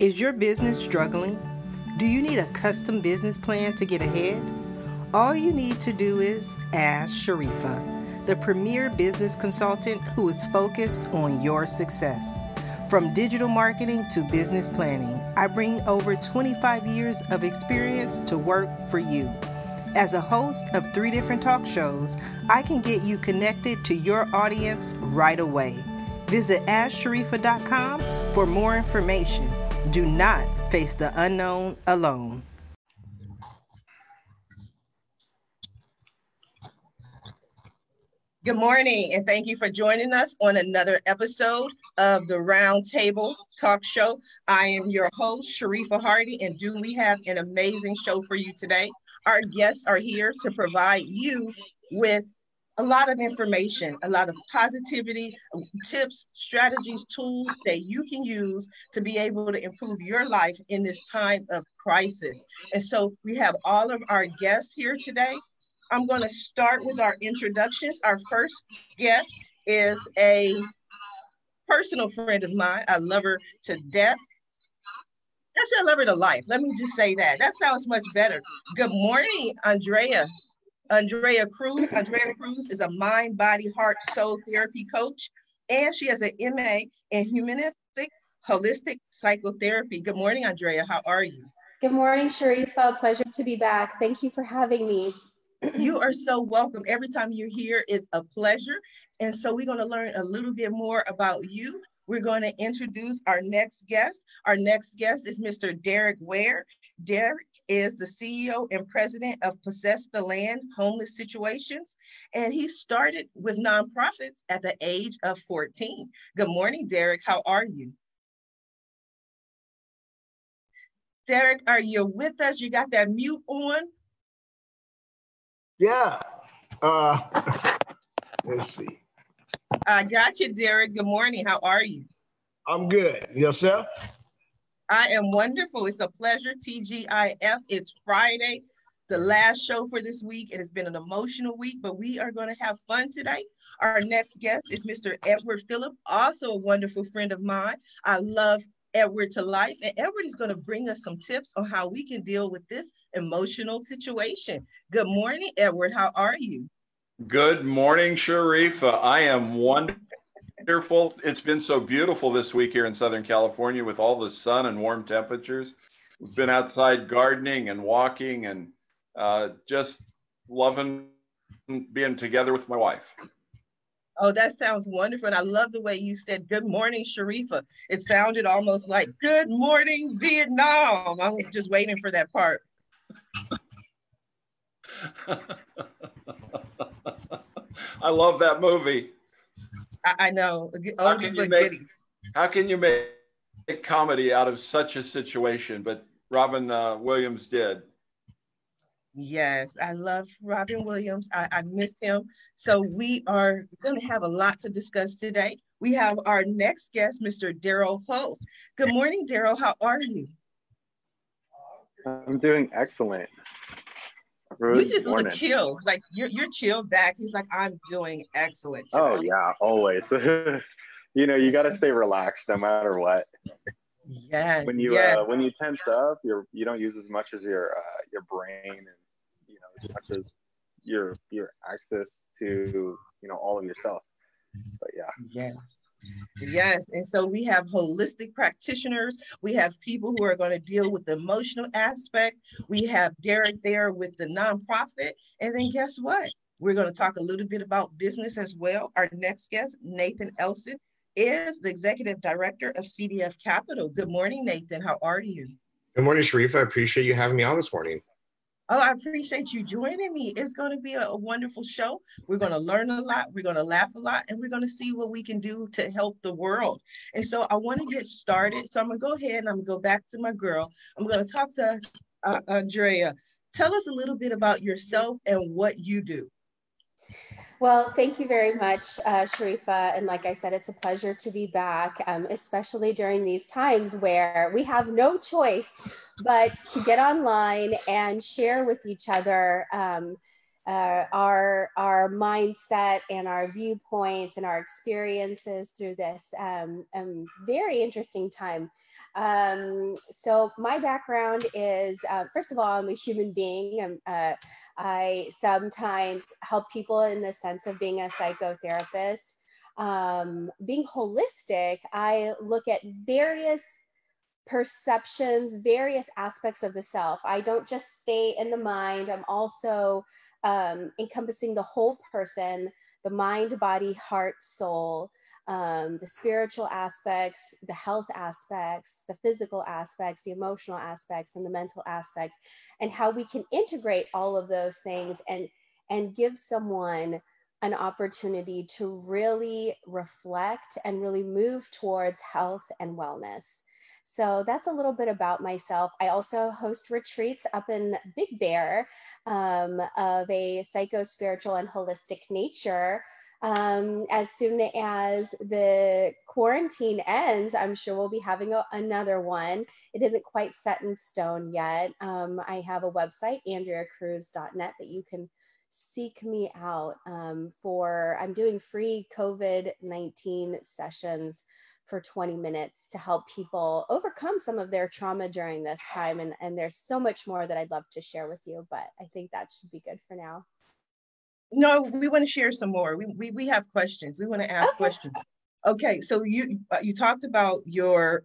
Is your business struggling? Do you need a custom business plan to get ahead? All you need to do is ask Sharifa, the premier business consultant who is focused on your success. From digital marketing to business planning, I bring over 25 years of experience to work for you. As a host of 3 different talk shows, I can get you connected to your audience right away. Visit AskSharifa.com for more information. Do not face the unknown alone. Good morning, and thank you for joining us on another episode of the Round Table Talk Show. I am your host, Sharifa Hardy, and do we have an amazing show for you today? Our guests are here to provide you with a lot of information, a lot of positivity, tips, strategies, tools that you can use to be able to improve your life in this time of crisis. And so we have all of our guests here today. I'm going to start with our introductions. Our first guest is a personal friend of mine. I love her to death. Actually, I love her to life. Let me just say that. That sounds much better. Good morning, Andrea. Andrea Cruz. Andrea Cruz is a mind, body, heart, soul therapy coach, and she has an MA in humanistic, holistic psychotherapy. Good morning, Andrea. How are you? Good morning, Sharifa. Pleasure to be back. Thank you for having me. You are so welcome. Every time you're here, it's a pleasure. And so we're going to learn a little bit more about you. We're going to introduce our next guest. Our next guest is Mr. Derek Ware. Derek is the CEO and president of Possess the Land Homeless Situations, and he started with nonprofits at the age of 14. Good morning, Derek. How are you? Derek, are you with us? You got that mute on? Yeah. Let's see. I got you, Derek. Good morning. How are you? I'm good. Yourself? I am wonderful. It's a pleasure. TGIF. It's Friday, the last show for this week. It has been an emotional week, but we are going to have fun today. Our next guest is Mr. Edward Phillip, also a wonderful friend of mine. I love Edward to life, and Edward is going to bring us some tips on how we can deal with this emotional situation. Good morning, Edward. How are you? Good morning, Sharifa. I am wonderful. It's been so beautiful this week here in Southern California with all the sun and warm temperatures. We've been outside gardening and walking and just loving being together with my wife. Oh, that sounds wonderful. And I love the way you said, good morning, Sharifa. It sounded almost like, good morning, Vietnam. I was just waiting for that part. I love that movie. I know. How can you make comedy out of such a situation? But Robin Williams did. Yes, I love Robin Williams. I miss him. So we are going to have a lot to discuss today. We have our next guest, Mr. Daryl Hulse. Good morning, Daryl. How are you? I'm doing excellent. You just look chill. Like you're chill back. He's like, I'm doing excellent today. Oh yeah, always. You know, you got to stay relaxed no matter what. Yes. When you tense up, you don't use as much as your brain and as much as your access to all of yourself. But yeah. Yes. And so we have holistic practitioners. We have people who are going to deal with the emotional aspect. We have Derek there with the nonprofit. And then guess what? We're going to talk a little bit about business as well. Our next guest, Nathan Elson, is the executive director of CDF Capital. Good morning, Nathan. How are you? Good morning, Sharifa. I appreciate you having me on this morning. Oh, I appreciate you joining me. It's going to be a wonderful show. We're going to learn a lot. We're going to laugh a lot, and we're going to see what we can do to help the world. And so I want to get started. So I'm going to go ahead and I'm going to go back to my girl. I'm going to talk to Andrea. Tell us a little bit about yourself and what you do. Well, thank you very much, Sharifa. And like I said, it's a pleasure to be back, especially during these times where we have no choice but to get online and share with each other our mindset and our viewpoints and our experiences through this very interesting time. So my background is, first of all, I'm a human being. I sometimes help people in the sense of being a psychotherapist. Being holistic, I look at various perceptions, various aspects of the self. I don't just stay in the mind. I'm also encompassing the whole person, the mind, body, heart, soul, the spiritual aspects, the health aspects, the physical aspects, the emotional aspects, and the mental aspects, and how we can integrate all of those things and give someone an opportunity to really reflect and really move towards health and wellness. So that's a little bit about myself. I also host retreats up in Big Bear of a psycho-spiritual and holistic nature. As soon as the quarantine ends, I'm sure we'll be having another one. It isn't quite set in stone yet. I have a website, AndreaCruz.net, that you can seek me out for. I'm doing free COVID-19 sessions for 20 minutes to help people overcome some of their trauma during this time. And there's so much more that I'd love to share with you, but I think that should be good for now. No, we want to share some more. We have questions. We want to ask questions. Okay, so you talked about your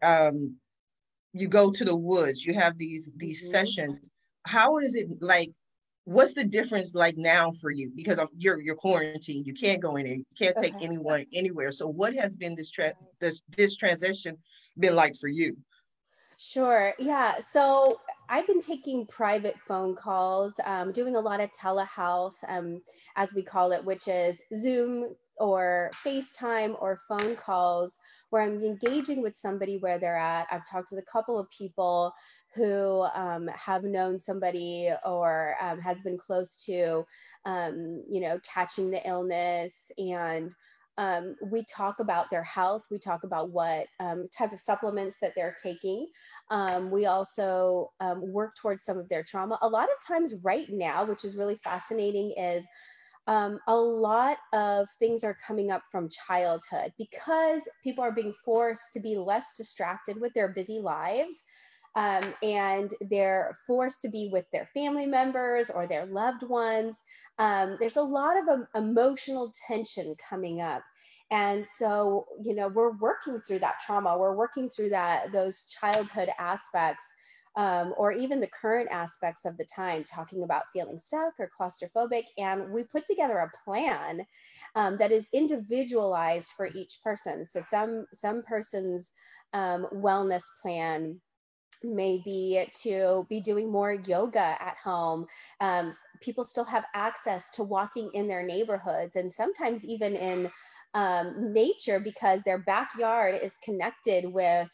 you go to the woods. You have these sessions. How is it like? What's the difference like now for you? Because you're quarantined. You can't go in there. You can't take anyone anywhere. So what has been this transition been like for you? Sure. Yeah. So I've been taking private phone calls, doing a lot of telehealth, as we call it, which is Zoom or FaceTime or phone calls where I'm engaging with somebody where they're at. I've talked with a couple of people who have known somebody or has been close to, catching the illness, and we talk about their health. We talk about what type of supplements that they're taking. We also work towards some of their trauma. A lot of times right now, which is really fascinating, is a lot of things are coming up from childhood because people are being forced to be less distracted with their busy lives. And they're forced to be with their family members or their loved ones. There's a lot of emotional tension coming up. And so, we're working through that trauma. We're working through those childhood aspects, or even the current aspects of the time, talking about feeling stuck or claustrophobic. And we put together a plan that is individualized for each person. So some person's wellness plan may be to be doing more yoga at home. People still have access to walking in their neighborhoods and sometimes even in nature because their backyard is connected with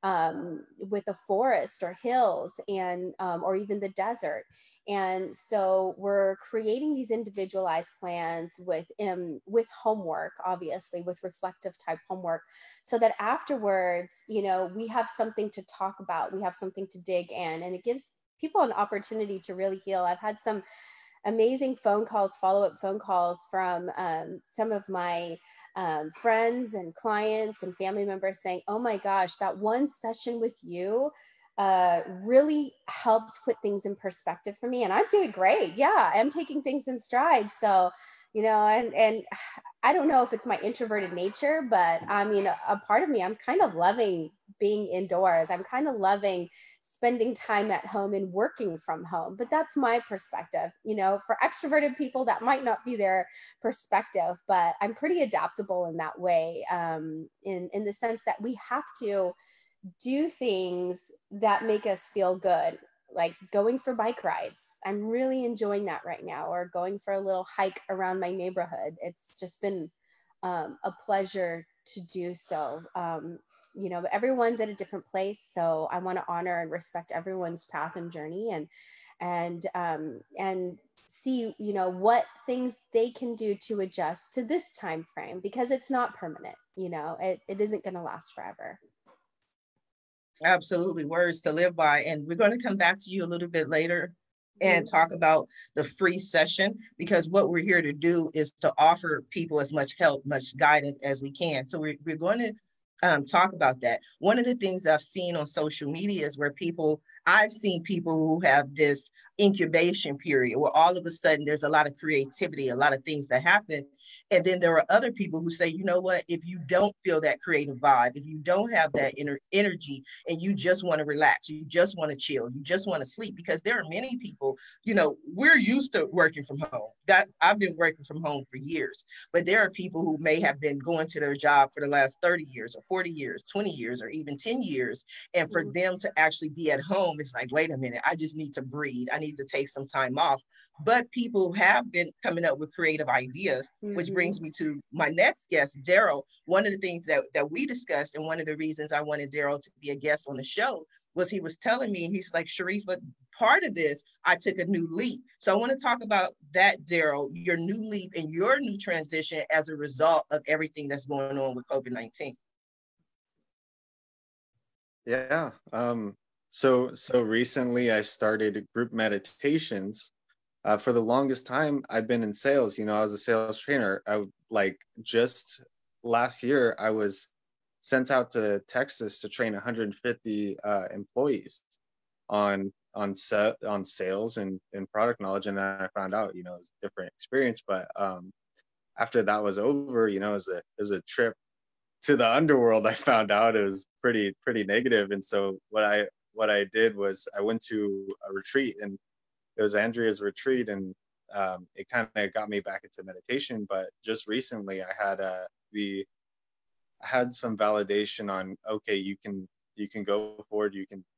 a forest or hills and or even the desert. And so we're creating these individualized plans with homework, obviously, with reflective type homework, so that afterwards, we have something to talk about, we have something to dig in, and it gives people an opportunity to really heal. I've had some amazing follow-up phone calls from some of my friends and clients and family members saying, oh my gosh, that one session with you really helped put things in perspective for me, and I'm doing great. Yeah, I'm taking things in stride. So, and I don't know if it's my introverted nature, but I mean, a part of me, I'm kind of loving being indoors. I'm kind of loving spending time at home and working from home. But that's my perspective. For extroverted people, that might not be their perspective, but I'm pretty adaptable in that way, in the sense that we have to do things that make us feel good, like going for bike rides. I'm really enjoying that right now, or going for a little hike around my neighborhood. It's just been a pleasure to do so. Everyone's at a different place, so I want to honor and respect everyone's path and journey, and see what things they can do to adjust to this time frame, because it's not permanent. It isn't going to last forever. Absolutely, words to live by. And we're going to come back to you a little bit later and talk about the free session, because what we're here to do is to offer people as much help, much guidance as we can. So we're going to talk about that. One of the things that I've seen on social media is where I've seen people who have this incubation period where all of a sudden there's a lot of creativity, a lot of things that happen. And then there are other people who say, you know what, if you don't feel that creative vibe, if you don't have that energy and you just want to relax, you just want to chill, you just want to sleep, because there are many people, we're used to working from home. That I've been working from home for years, but there are people who may have been going to their job for the last 30 years or 40 years, 20 years, or even 10 years. And for them to actually be at home, it's like, wait a minute, I just need to breathe. I need to take some time off. But people have been coming up with creative ideas, which brings me to my next guest, Daryl. One of the things that we discussed, and one of the reasons I wanted Daryl to be a guest on the show, was he was telling me, he's like, Sharifa, part of this, I took a new leap. So I want to talk about that, Daryl, your new leap and your new transition as a result of everything that's going on with COVID-19. Yeah. So recently I started group meditations. For the longest time, I've been in sales. I was a sales trainer. Just last year, I was sent out to Texas to train 150 employees on sales and product knowledge. And then I found out, it was a different experience. But after that was over, it was a trip to the underworld. I found out it was pretty negative. And so what I did was I went to a retreat, and it was Andrea's retreat, and it kind of got me back into meditation. But just recently I had some validation on, okay, you can go forward.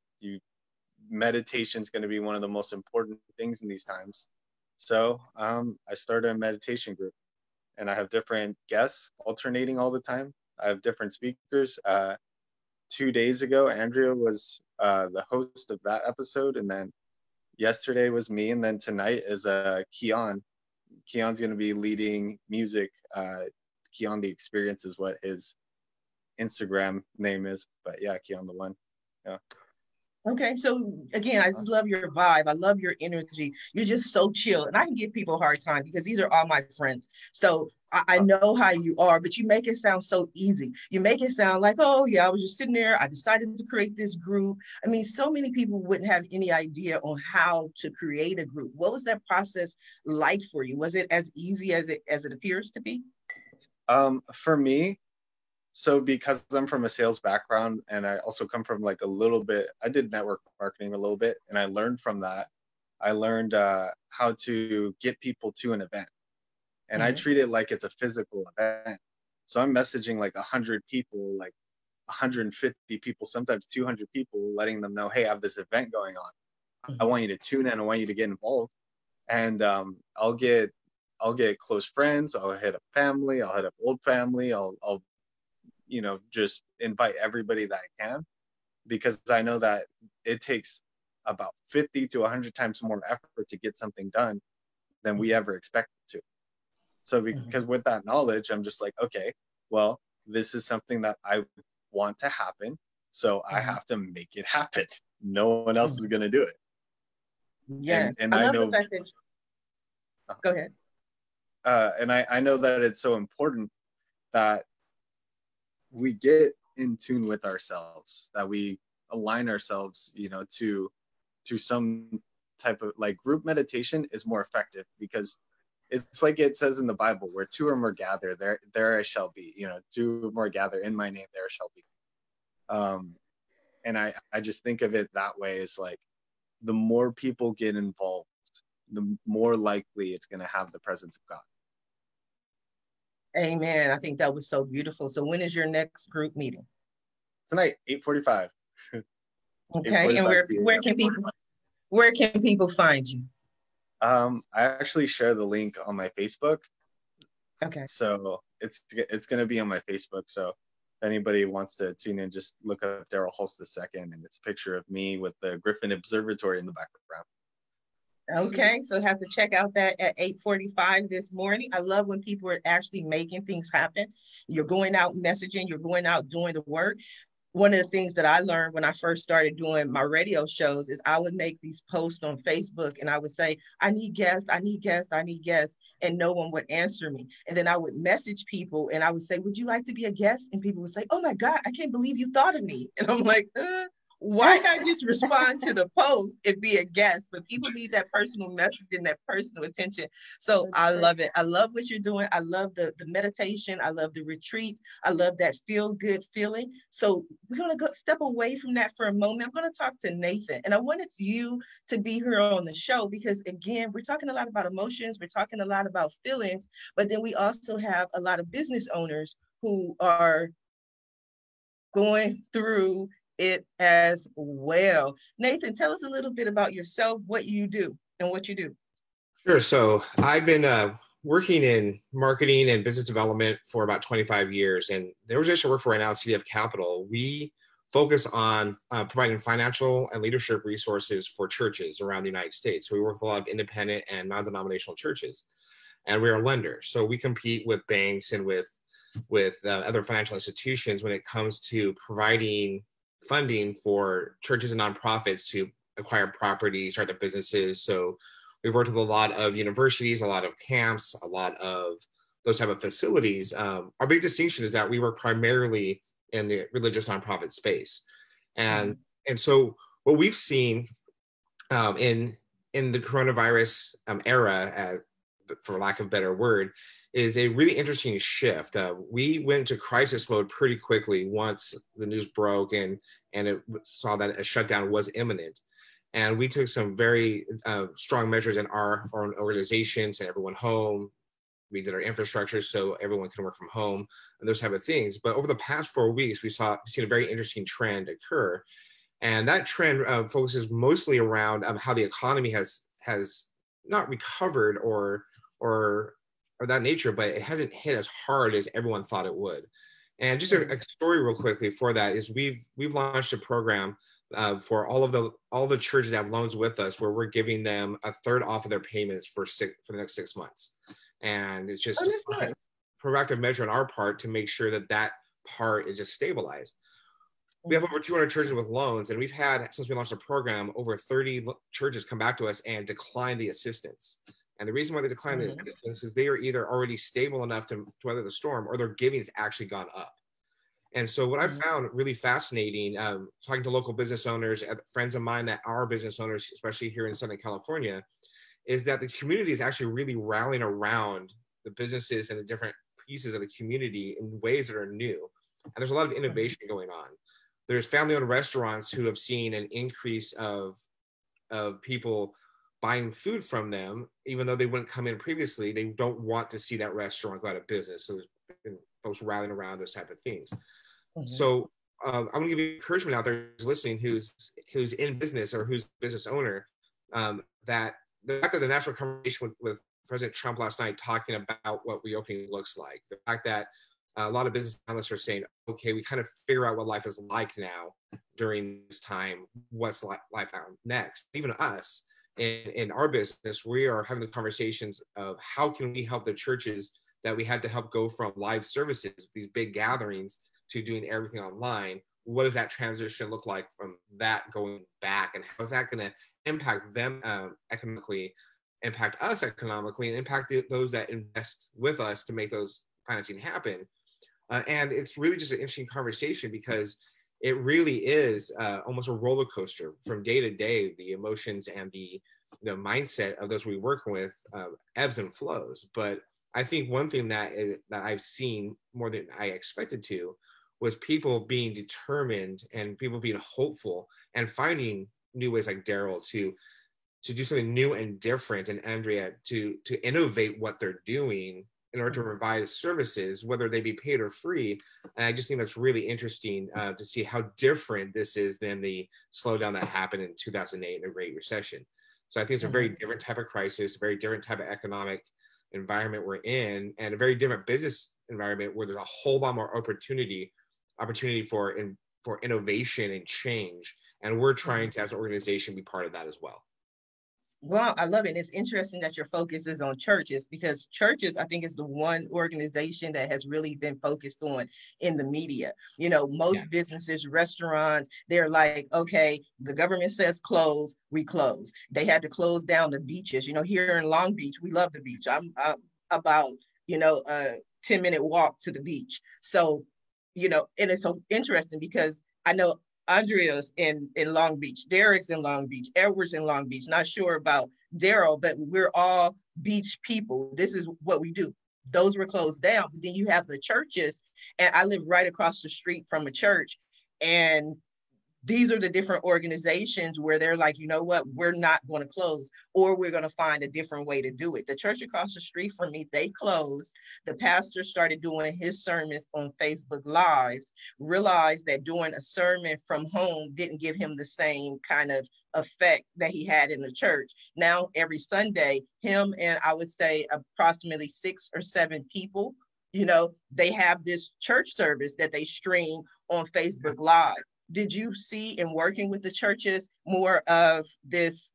Meditation is going to be one of the most important things in these times. So I started a meditation group, and I have different guests alternating all the time. I have different speakers. 2 days ago, Andrea was the host of that episode, and then yesterday was me, and then tonight is Keon. Keon's going to be leading music. Keon the Experience is what his Instagram name is, but yeah, Keon the One. Yeah. Okay, so again, I just love your vibe. I love your energy. You're just so chill. And I can give people a hard time because these are all my friends. So I know how you are, but you make it sound so easy. You make it sound like, oh yeah, I was just sitting there. I decided to create this group. I mean, so many people wouldn't have any idea on how to create a group. What was that process like for you? Was it as easy as it appears to be? For me, so because I'm from a sales background, and I also come from I did network marketing a little bit, and I learned from that. I learned how to get people to an event, and I treat it like it's a physical event. So I'm messaging 100 people, 150 people, sometimes 200 people, letting them know, hey, I have this event going on. I want you to tune in. I want you to get involved. And I'll get close friends. I'll hit up family. I'll hit up old family. I'll just invite everybody that I can, because I know that it takes about 50 to 100 times more effort to get something done than we ever expected to. So because with that knowledge, I'm just like, okay, well, this is something that I want to happen. So I have to make it happen. No one else is going to do it. Yes. And I I love know, the fact that go ahead. And I know that it's so important that we get in tune with ourselves, that we align ourselves, to some type of group meditation is more effective, because it's like it says in the Bible, where two or more gather, there I shall be. Two or more gather in my name, there shall be. And I just think of it that way, is the more people get involved, the more likely it's going to have the presence of God. Amen. I think that was so beautiful. So when is your next group meeting? Tonight, 8:45. Okay. And where can people find you? I actually share the link on my Facebook. Okay. So it's going to be on my Facebook. So if anybody wants to tune in, just look up Daryl Holst II, and it's a picture of me with the Griffin Observatory in the background. Okay, so have to check out that at 8:45 this morning. I love when people are actually making things happen. You're going out messaging, you're going out doing the work. one of the things that I learned when I first started doing my radio shows is I would make these posts on Facebook and I would say, I need guests, I need guests, I need guests. And no one would answer me. And then I would message people and I would say, would you like to be a guest? And people would say, oh my God, I can't believe you thought of me. And I'm like, why not just respond to the post and be a guest? But people need that personal message and that personal attention. So I love it. I love what you're doing. I love the meditation. I love the retreat. I love that feel good feeling. So we're going to go step away from that for a moment. I'm going to talk to Nathan. And I wanted you to be here on the show because, again, we're talking a lot about emotions. We're talking a lot about feelings. But then we also have a lot of business owners who are going through it as well. Nathan, tell us a little bit about yourself, what you do and what you do. Sure. So I've been working in marketing and business development for about 25 years. And the organization I work for right now, CDF Capital, we focus on providing financial and leadership resources for churches around the United States. So we work with a lot of independent and non-denominational churches. And we're a lender. So we compete with banks and with other financial institutions when it comes to providing funding for churches and nonprofits to acquire property, start their businesses. So we've worked with a lot of universities, a lot of camps, a lot of those type of facilities. Our big distinction is that we work primarily in the religious nonprofit space. And so what we've seen in the coronavirus era, for lack of a better word, is a really interesting shift. We went into crisis mode pretty quickly once the news broke and it saw that a shutdown was imminent. And we took some very strong measures in our own organizations and everyone home. We did our infrastructure so everyone can work from home and those type of things. But over the past 4 weeks, we've seen a very interesting trend occur. And that trend focuses mostly around how the economy has not recovered or that nature, but it hasn't hit as hard as everyone thought it would. And just a story real quickly for that is we've launched a program for all the churches that have loans with us where we're giving them a third off of their payments for the next 6 months. And it's just a proactive measure on our part to make sure that part is just stabilized. We have over 200 churches with loans, and we've had, since we launched the program, over 30 churches come back to us and decline the assistance. And the reason why they decline the assistance is they are either already stable enough to weather the storm, or their giving has actually gone up. And so what I found really fascinating, talking to local business owners, friends of mine that are business owners, especially here in Southern California, is that the community is actually really rallying around the businesses and the different pieces of the community in ways that are new. And there's a lot of innovation going on. There's family-owned restaurants who have seen an increase of people buying food from them, even though they wouldn't come in previously. They don't want to see that restaurant go out of business. So there's been folks rallying around those type of things. So I'm going to give you encouragement out there who's listening, who's in business or who's a business owner, that the fact that the national conversation with President Trump last night talking about what reopening looks like, the fact that a lot of business analysts are saying, okay, we kind of figure out what life is like now during this time, what's life out next. Even us in our business, we are having the conversations of how can we help the churches that we had to help go from live services, these big gatherings, to doing everything online. What does that transition look like from that going back, and how is that going to impact them economically, impact us economically, and impact those that invest with us to make those financing happen? And it's really just an interesting conversation because it really is almost a roller coaster from day to day. The emotions and the mindset of those we work with ebbs and flows. But I think one thing that I've seen more than I expected to was people being determined and people being hopeful and finding new ways, like Daryl, to do something new and different, and Andrea to innovate what they're doing in order to provide services, whether they be paid or free. And I just think that's really interesting to see how different this is than the slowdown that happened in 2008 in the Great Recession. So I think it's a very different type of crisis, a very different type of economic environment we're in, and a very different business environment where there's a whole lot more opportunity for innovation and change. And we're trying to, as an organization, be part of that as well. Well, I love it. And it's interesting that your focus is on churches, because churches, I think, is the one organization that has really been focused on in the media. You know, most businesses, restaurants, they're like, okay, the government says close, we close. They had to close down the beaches. You know, here in Long Beach, we love the beach. I'm about, a 10-minute walk to the beach. So, and it's so interesting because I know Andrea's in Long Beach, Derek's in Long Beach, Edward's in Long Beach. Not sure about Daryl, but we're all beach people. This is what we do. Those were closed down. But then you have the churches, and I live right across the street from a church, and these are the different organizations where they're like, you know what, we're not going to close, or we're going to find a different way to do it. The church across the street from me, they closed. The pastor started doing his sermons on Facebook Lives, realized that doing a sermon from home didn't give him the same kind of effect that he had in the church. Now, every Sunday, him and I would say approximately 6 or 7 people, they have this church service that they stream on Facebook Live. Did you see in working with the churches more of this,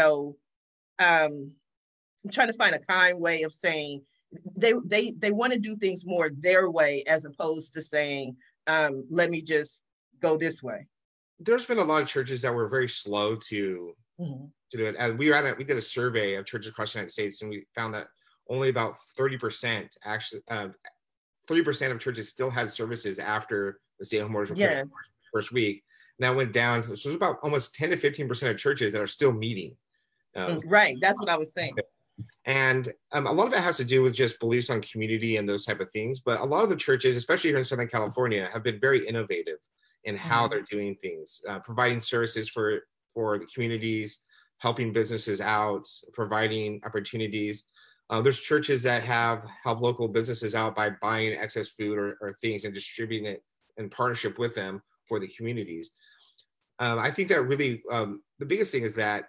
I'm trying to find a kind way of saying they want to do things more their way, as opposed to saying, let me just go this way? There's been a lot of churches that were very slow to do it. And we did a survey of churches across the United States, and we found that only about 30% actually, 30% of churches still had services after the stay-at-home orders were put in first week. And that went down. So there's about almost 10 to 15% of churches that are still meeting. Right. That's what I was saying. And a lot of it has to do with just beliefs on community and those type of things. But a lot of the churches, especially here in Southern California, have been very innovative in how they're doing things, providing services for the communities, helping businesses out, providing opportunities. There's churches that have helped local businesses out by buying excess food or things and distributing it in partnership with them for the communities. I think that really the biggest thing is that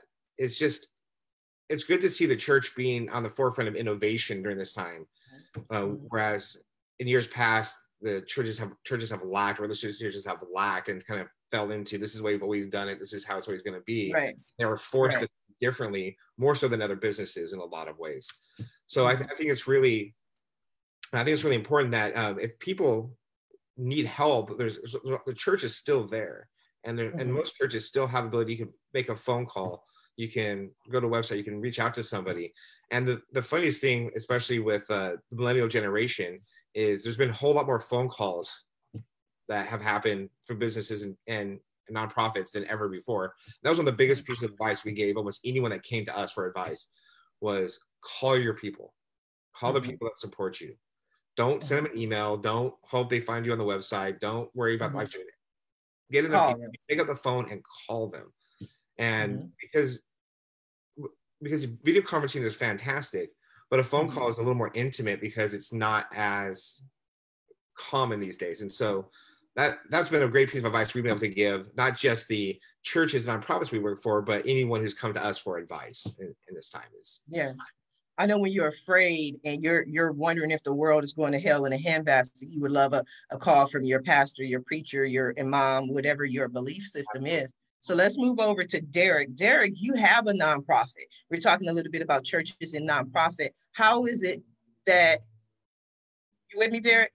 it's good to see the church being on the forefront of innovation during this time, whereas in years past the churches have lacked, or the churches have lacked and kind of fell into, this is the way we've always done it, this is how it's always going to be. Right. They were forced to think differently, more so than other businesses in a lot of ways. So I think it's really important that if people need help, the church is still there, and and most churches still have the ability. You can make a phone call, you can go to a website, you can reach out to somebody. And the funniest thing, especially with the millennial generation, is there's been a whole lot more phone calls that have happened for businesses and nonprofits than ever before. That was one of the biggest pieces of advice we gave almost anyone that came to us for advice, was call your people, call the people that support you. Don't send them an email. Don't hope they find you on the website. Don't worry about live streaming. Get enough people, pick up the phone and call them. And because video conferencing is fantastic, but a phone call is a little more intimate because it's not as common these days. And so that's been a great piece of advice we've been able to give, not just the churches and nonprofits we work for, but anyone who's come to us for advice in this time. I know when you're afraid and you're wondering if the world is going to hell in a handbasket, you would love a call from your pastor, your preacher, your imam, whatever your belief system is. So let's move over to Derek. Derek, you have a nonprofit. We're talking a little bit about churches and nonprofit. How is it that, you with me, Derek?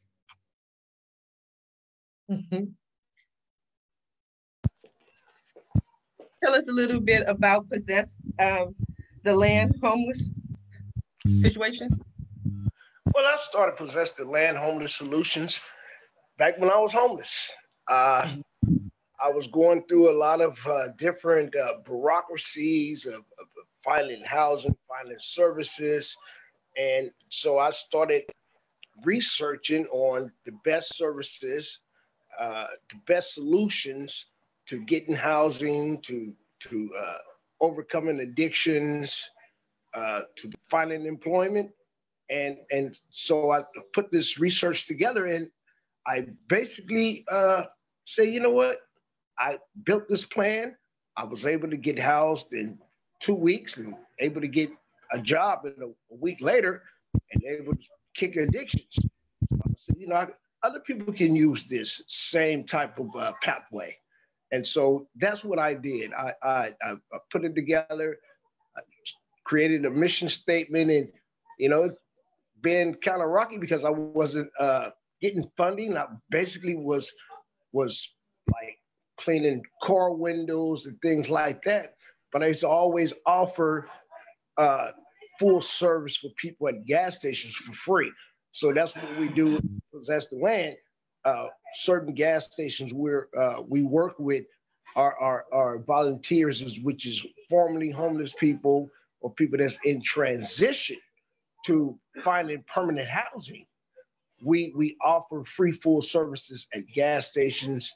Tell us a little bit about Possess the Land Homeless situations. Well, I started Possess the Land Homeless Solutions back when I was homeless. I was going through a lot of different bureaucracies of finding housing, finding services. And so I started researching on the best services, the best solutions to getting housing, to overcoming addictions, to finding employment. And so I put this research together, and I basically say, you know what? I built this plan. I was able to get housed in 2 weeks and able to get a job in a week later and able to kick addictions. So I said, you know, other people can use this same type of pathway. And so that's what I did. I put it together. I created a mission statement, and it's been kind of rocky because I wasn't getting funding. I basically was like cleaning car windows and things like that. But I used to always offer full service for people at gas stations for free. So that's what we do with Possess the Land. Certain gas stations where we work with our volunteers, which is formerly homeless people or people that's in transition to finding permanent housing. We offer free full services at gas stations,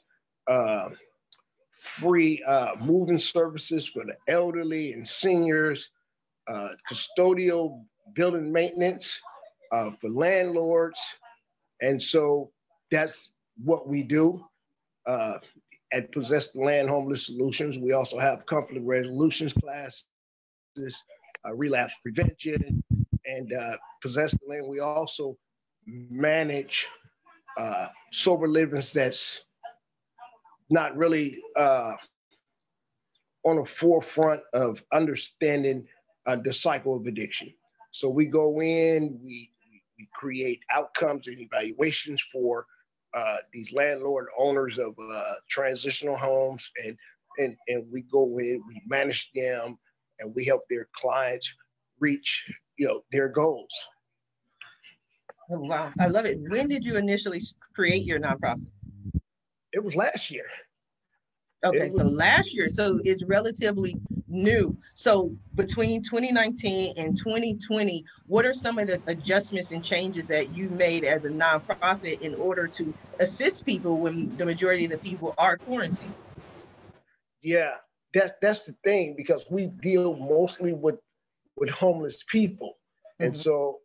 free moving services for the elderly and seniors, custodial building maintenance for landlords. And so that's what we do at Possess the Land Homeless Solutions. We also have conflict resolutions classes, relapse prevention, and Possess the Land. We also manage sober livings that's not really on the forefront of understanding the cycle of addiction. So we go in, we create outcomes and evaluations for these landlord owners of transitional homes, and we go in, we manage them, and we help their clients reach their goals. Oh, wow, I love it. When did you initially create your nonprofit? It was last year. Okay, so last year, so it's relatively new. So between 2019 and 2020, what are some of the adjustments and changes that you made as a nonprofit in order to assist people when the majority of the people are quarantined? Yeah, that's the thing, because we deal mostly with homeless people. And so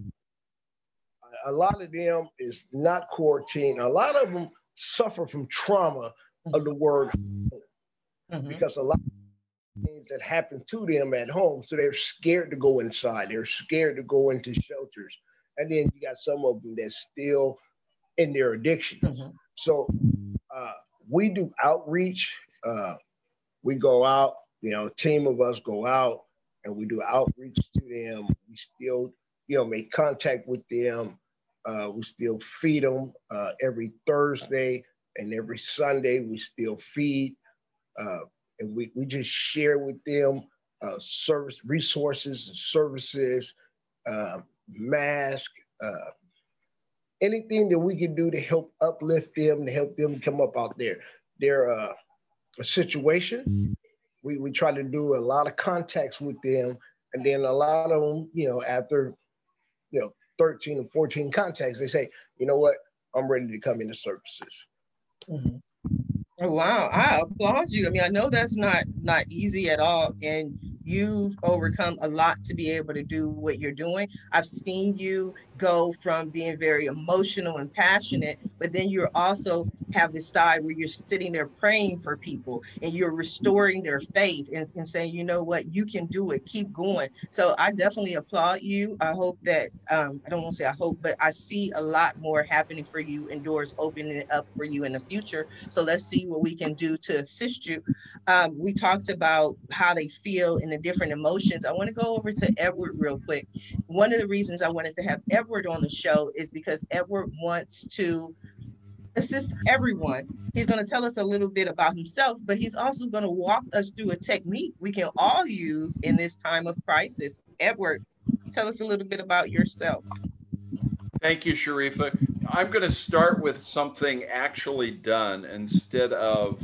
a lot of them is not quarantined. A lot of them suffer from trauma of the word home, because a lot of things that happen to them at home, so they're scared to go inside. They're scared to go into shelters. And then you got some of them that's still in their addictions. So we do outreach. We go out, a team of us go out and we do outreach to them. We still, make contact with them. We still feed them every Thursday, and every Sunday we still feed. And we just share with them service resources and services, masks, anything that we can do to help uplift them, to help them come up out their situation. We try to do a lot of contacts with them, and then a lot of them, after 13 or 14 contacts, they say, you know what, I'm ready to come into services. Oh, wow, I applaud you. I mean, I know that's not easy at all, and you've overcome a lot to be able to do what you're doing. I've seen you go from being very emotional and passionate, but then you're also have this side where you're sitting there praying for people and you're restoring their faith and saying, you know what, you can do it, keep going. So I definitely applaud you. I hope that, I don't want to say I hope, but I see a lot more happening for you and doors opening up for you in the future. So let's see what we can do to assist you. We talked about how they feel and the different emotions. I want to go over to Edward real quick. One of the reasons I wanted to have Edward on the show is because Edward wants to assist everyone. He's going to tell us a little bit about himself, but he's also going to walk us through a technique we can all use in this time of crisis. Edward, tell us a little bit about yourself. Thank you, Sharifa. I'm going to start with something actually done instead of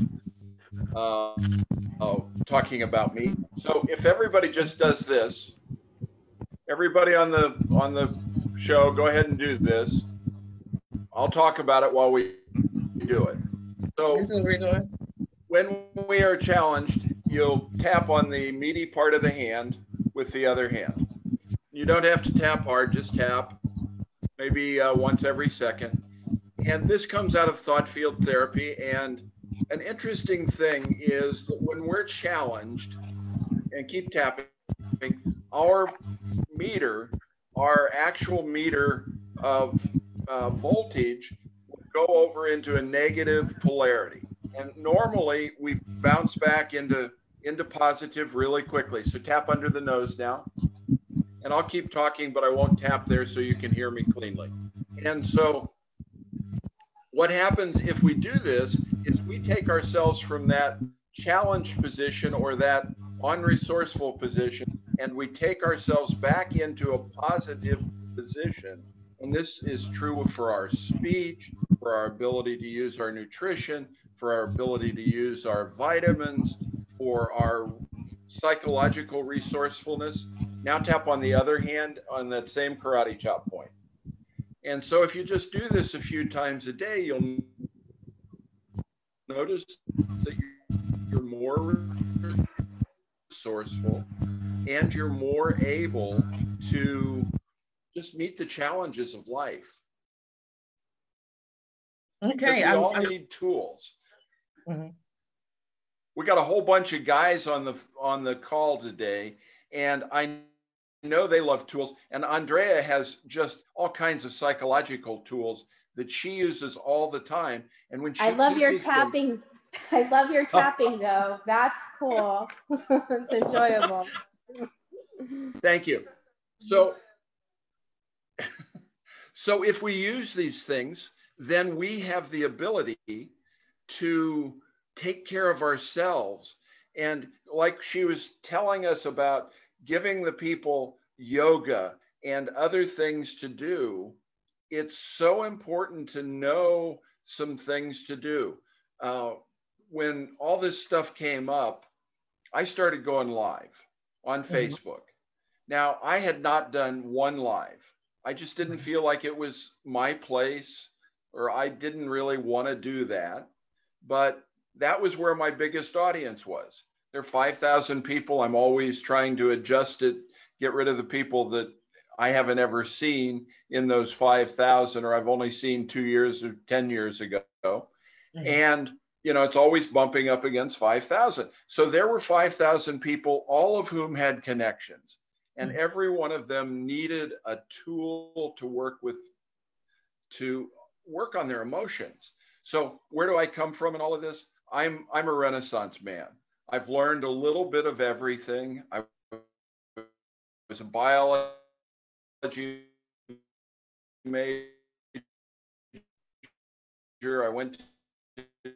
talking about me. So if everybody just does this, everybody on the show, go ahead and do this. I'll talk about it while we do it. So This is what we're doing. when we are challenged, you'll tap on the meaty part of the hand with the other hand. You don't have to tap hard, just tap, maybe once every second. And this comes out of thought field therapy. And an interesting thing is that when we're challenged, and keep tapping, our meter, our actual meter of voltage will go over into a negative polarity. And normally we bounce back into into positive really quickly. So tap under the nose now. And I'll keep talking, but I won't tap there so you can hear me cleanly. And so what happens if we do this is we take ourselves from that challenged position or that unresourceful position, and we take ourselves back into a positive position. And this is true for our speech, for our ability to use our nutrition, for our ability to use our vitamins, for our psychological resourcefulness. Now tap on the other hand on that same karate chop point. And so if you just do this a few times a day, you'll notice that you're more resourceful and you're more able to just meet the challenges of life. Okay. We all need tools. Mm-hmm. We got a whole bunch of guys on the call today, and I know they love tools. And Andrea has just all kinds of psychological tools that she uses all the time. And when she I love your tapping. I love your tapping though. That's cool. It's enjoyable. Thank you. So if we use these things, then we have the ability to take care of ourselves. And like she was telling us about giving the people yoga and other things to do, it's so important to know some things to do. When all this stuff came up, I started going live on Facebook. Now, I had not done one live. I just didn't feel like it was my place, or I didn't really want to do that. But that was where my biggest audience was. There are 5,000 people. I'm always trying to adjust it, get rid of the people that I haven't ever seen in those 5,000, or I've only seen 2 years or 10 years ago. And, you know, it's always bumping up against 5,000. So there were 5,000 people, all of whom had connections. And every one of them needed a tool to work with, to work on their emotions. So where do I come from in all of this? I'm a Renaissance man. I've learned a little bit of everything. I was a biology major. I went to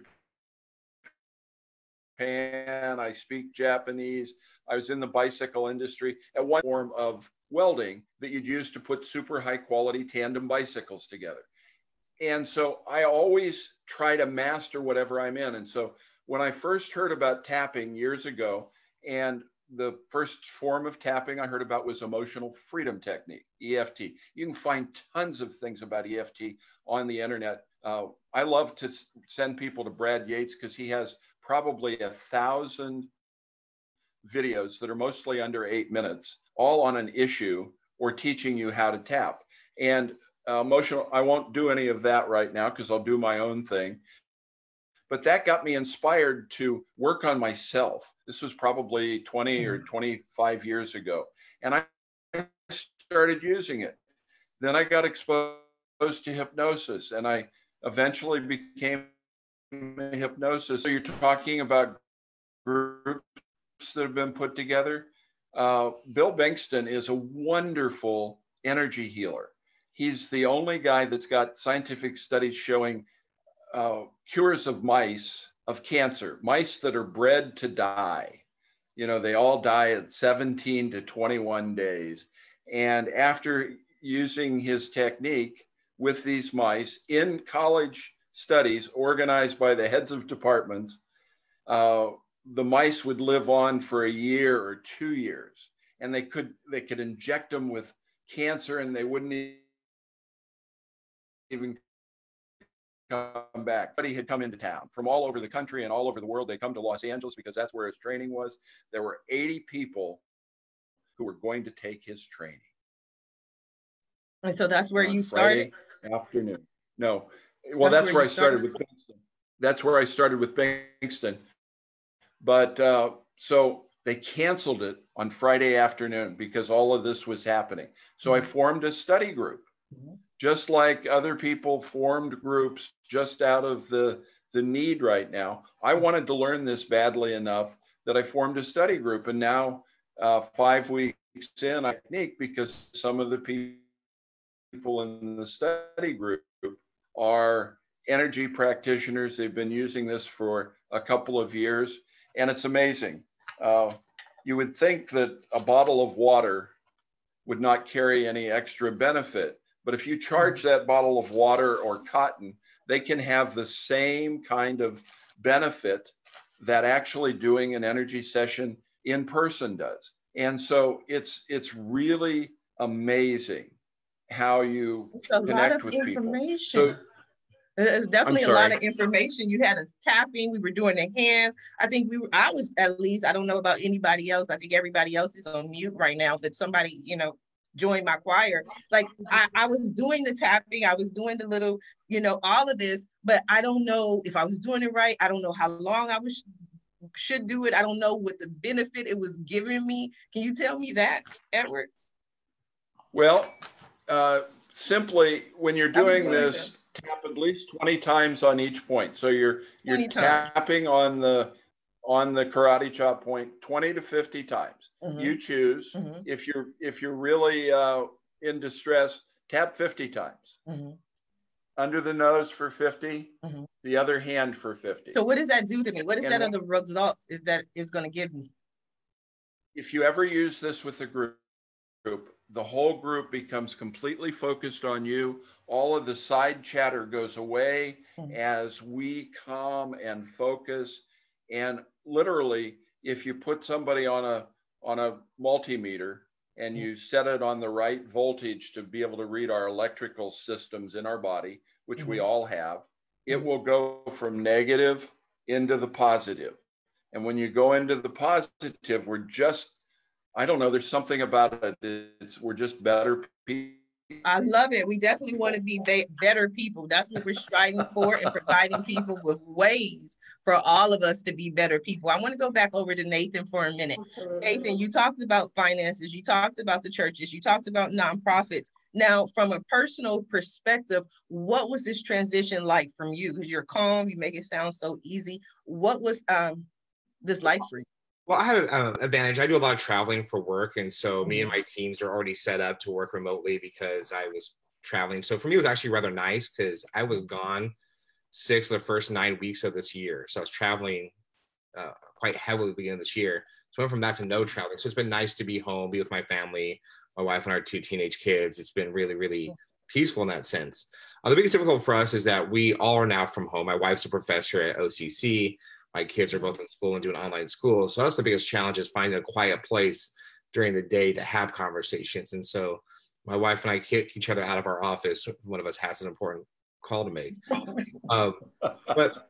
Japan. I speak Japanese. I was in the bicycle industry at one form of welding that you'd use to put super high quality tandem bicycles together. And so I always try to master whatever I'm in. And so when I first heard about tapping years ago, and the first form of tapping I heard about was emotional freedom technique, EFT. You can find tons of things about EFT on the internet. I love to send people to Brad Yates because he has probably 1,000 videos that are mostly under 8 minutes, all on an issue or teaching you how to tap. And emotional, I won't do any of that right now because I'll do my own thing. But that got me inspired to work on myself. This was probably 20 or 25 years ago. And I started using it. Then I got exposed to hypnosis, and I eventually became a hypnosis. So you're talking about groups that have been put together. Bill Bankston is a wonderful energy healer. He's the only guy that's got scientific studies showing cures of mice, of cancer, mice that are bred to die. You know, they all die at 17 to 21 days. And after using his technique with these mice in college studies organized by the heads of departments, the mice would live on for a year or 2 years, and they could inject them with cancer and they wouldn't even come back. But he had come into town from all over the country and all over the world. They come to Los Angeles because that's where his training was. There were 80 people who were going to take his training. And so that's where you started? Friday afternoon. No. Well, that's where I started with Bankston. That's where I started with Bankston. But so they canceled it on Friday afternoon because all of this was happening. So I formed a study group, just like other people formed groups just out of the need right now. I wanted to learn this badly enough that I formed a study group. And now 5 weeks in, I technique because some of the people in the study group are energy practitioners. They've been using this for a couple of years, and it's amazing. You would think that a bottle of water would not carry any extra benefit, but if you charge that bottle of water or cotton, they can have the same kind of benefit that actually doing an energy session in person does. And so it's really amazing how you connect with people. So there's definitely a lot of information. You had us tapping, we were doing the hands. I was, at least, I don't know about anybody else. I think everybody else is on mute right now, but somebody, joined my choir. Like I was doing the tapping, I was doing the little, all of this, but I don't know if I was doing it right. I don't know how long I should do it. I don't know what the benefit it was giving me. Can you tell me that, Edward? Well, simply when you're doing this, tap at least 20 times on each point. So you're tapping on the karate chop point 20 to 50 times. Mm-hmm. You choose. Mm-hmm. If you're really in distress, tap 50 times. Mm-hmm. Under the nose for 50, mm-hmm. the other hand for 50. So what does that do to me? What is that of the results is going to give me? If you ever use this with a group, the whole group becomes completely focused on you. All of the side chatter goes away mm-hmm. as we calm and focus. And literally, if you put somebody on a multimeter and you set it on the right voltage to be able to read our electrical systems in our body, which mm-hmm. we all have, it will go from negative into the positive. And when you go into the positive, we're just, I don't know, there's something about it. We're just better people. I love it. We definitely want to be better people. That's what we're striving for, and providing people with ways for all of us to be better people. I want to go back over to Nathan for a minute. Absolutely. Nathan, you talked about finances, you talked about the churches, you talked about nonprofits. Now, from a personal perspective, what was this transition like from you? Because you're calm, you make it sound so easy. What was this like for you? Well, I had an advantage. I do a lot of traveling for work. And so me and my teams are already set up to work remotely because I was traveling. So for me, it was actually rather nice because I was gone 6 of the first 9 weeks of this year. So I was traveling quite heavily at the beginning of this year. So I went from that to no traveling. So it's been nice to be home, be with my family, my wife and our 2 teenage kids. It's been really, really peaceful in that sense. The biggest difficulty for us is that we all are now from home. My wife's a professor at OCC. My kids are both in school and doing online school. So that's the biggest challenge, is finding a quiet place during the day to have conversations. And so my wife and I kick each other out of our office. One of us has an important call to make. But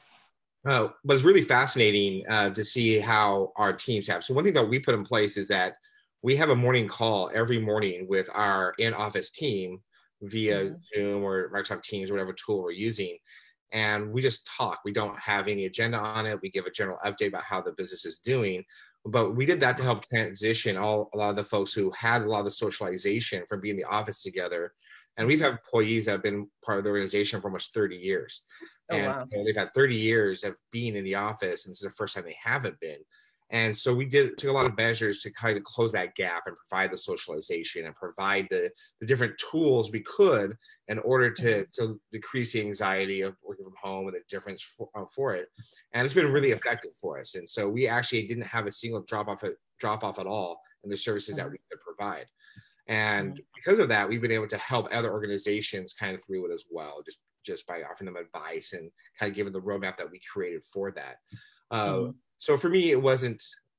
it's really fascinating to see how our teams have. So one thing that we put in place is that we have a morning call every morning with our in-office team via Zoom or Microsoft Teams or whatever tool we're using. And we just talk. We don't have any agenda on it. We give a general update about how the business is doing. But we did that to help transition a lot of the folks who had a lot of the socialization from being in the office together. And we've had employees that have been part of the organization for almost 30 years. Wow. They've had 30 years of being in the office, and this is the first time they haven't been. And so we took a lot of measures to kind of close that gap and provide the socialization and provide the different tools we could in order to decrease the anxiety of working from home and the difference for it. And it's been really effective for us. And so we actually didn't have a single drop off at all in the services that we could provide. And because of that, we've been able to help other organizations kind of through it as well, just by offering them advice and kind of giving the roadmap that we created for that. So for me, it wasn't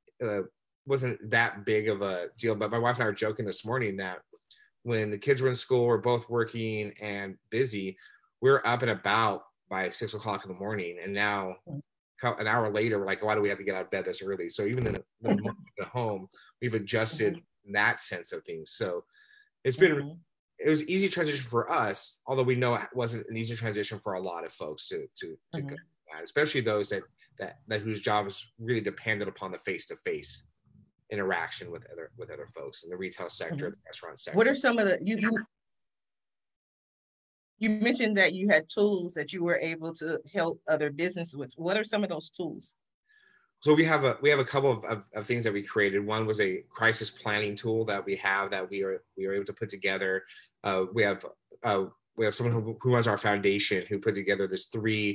that big of a deal. But my wife and I were joking this morning that when the kids were in school, we're both working and busy, we're up and about by 6 o'clock in the morning. And now an hour later, we're like, why do we have to get out of bed this early? So even in the moment at home, we've adjusted that sense of things. So it's been, it was easy transition for us, although we know it wasn't an easy transition for a lot of folks to go that, especially those that whose job is really dependent upon the face-to-face interaction with other folks in the retail sector, the restaurant sector. What are some of the you mentioned that you had tools that you were able to help other businesses with. What are some of those tools? So we have a couple of things that we created. One was a crisis planning tool that we are able to put together. We have someone who runs our foundation who put together this three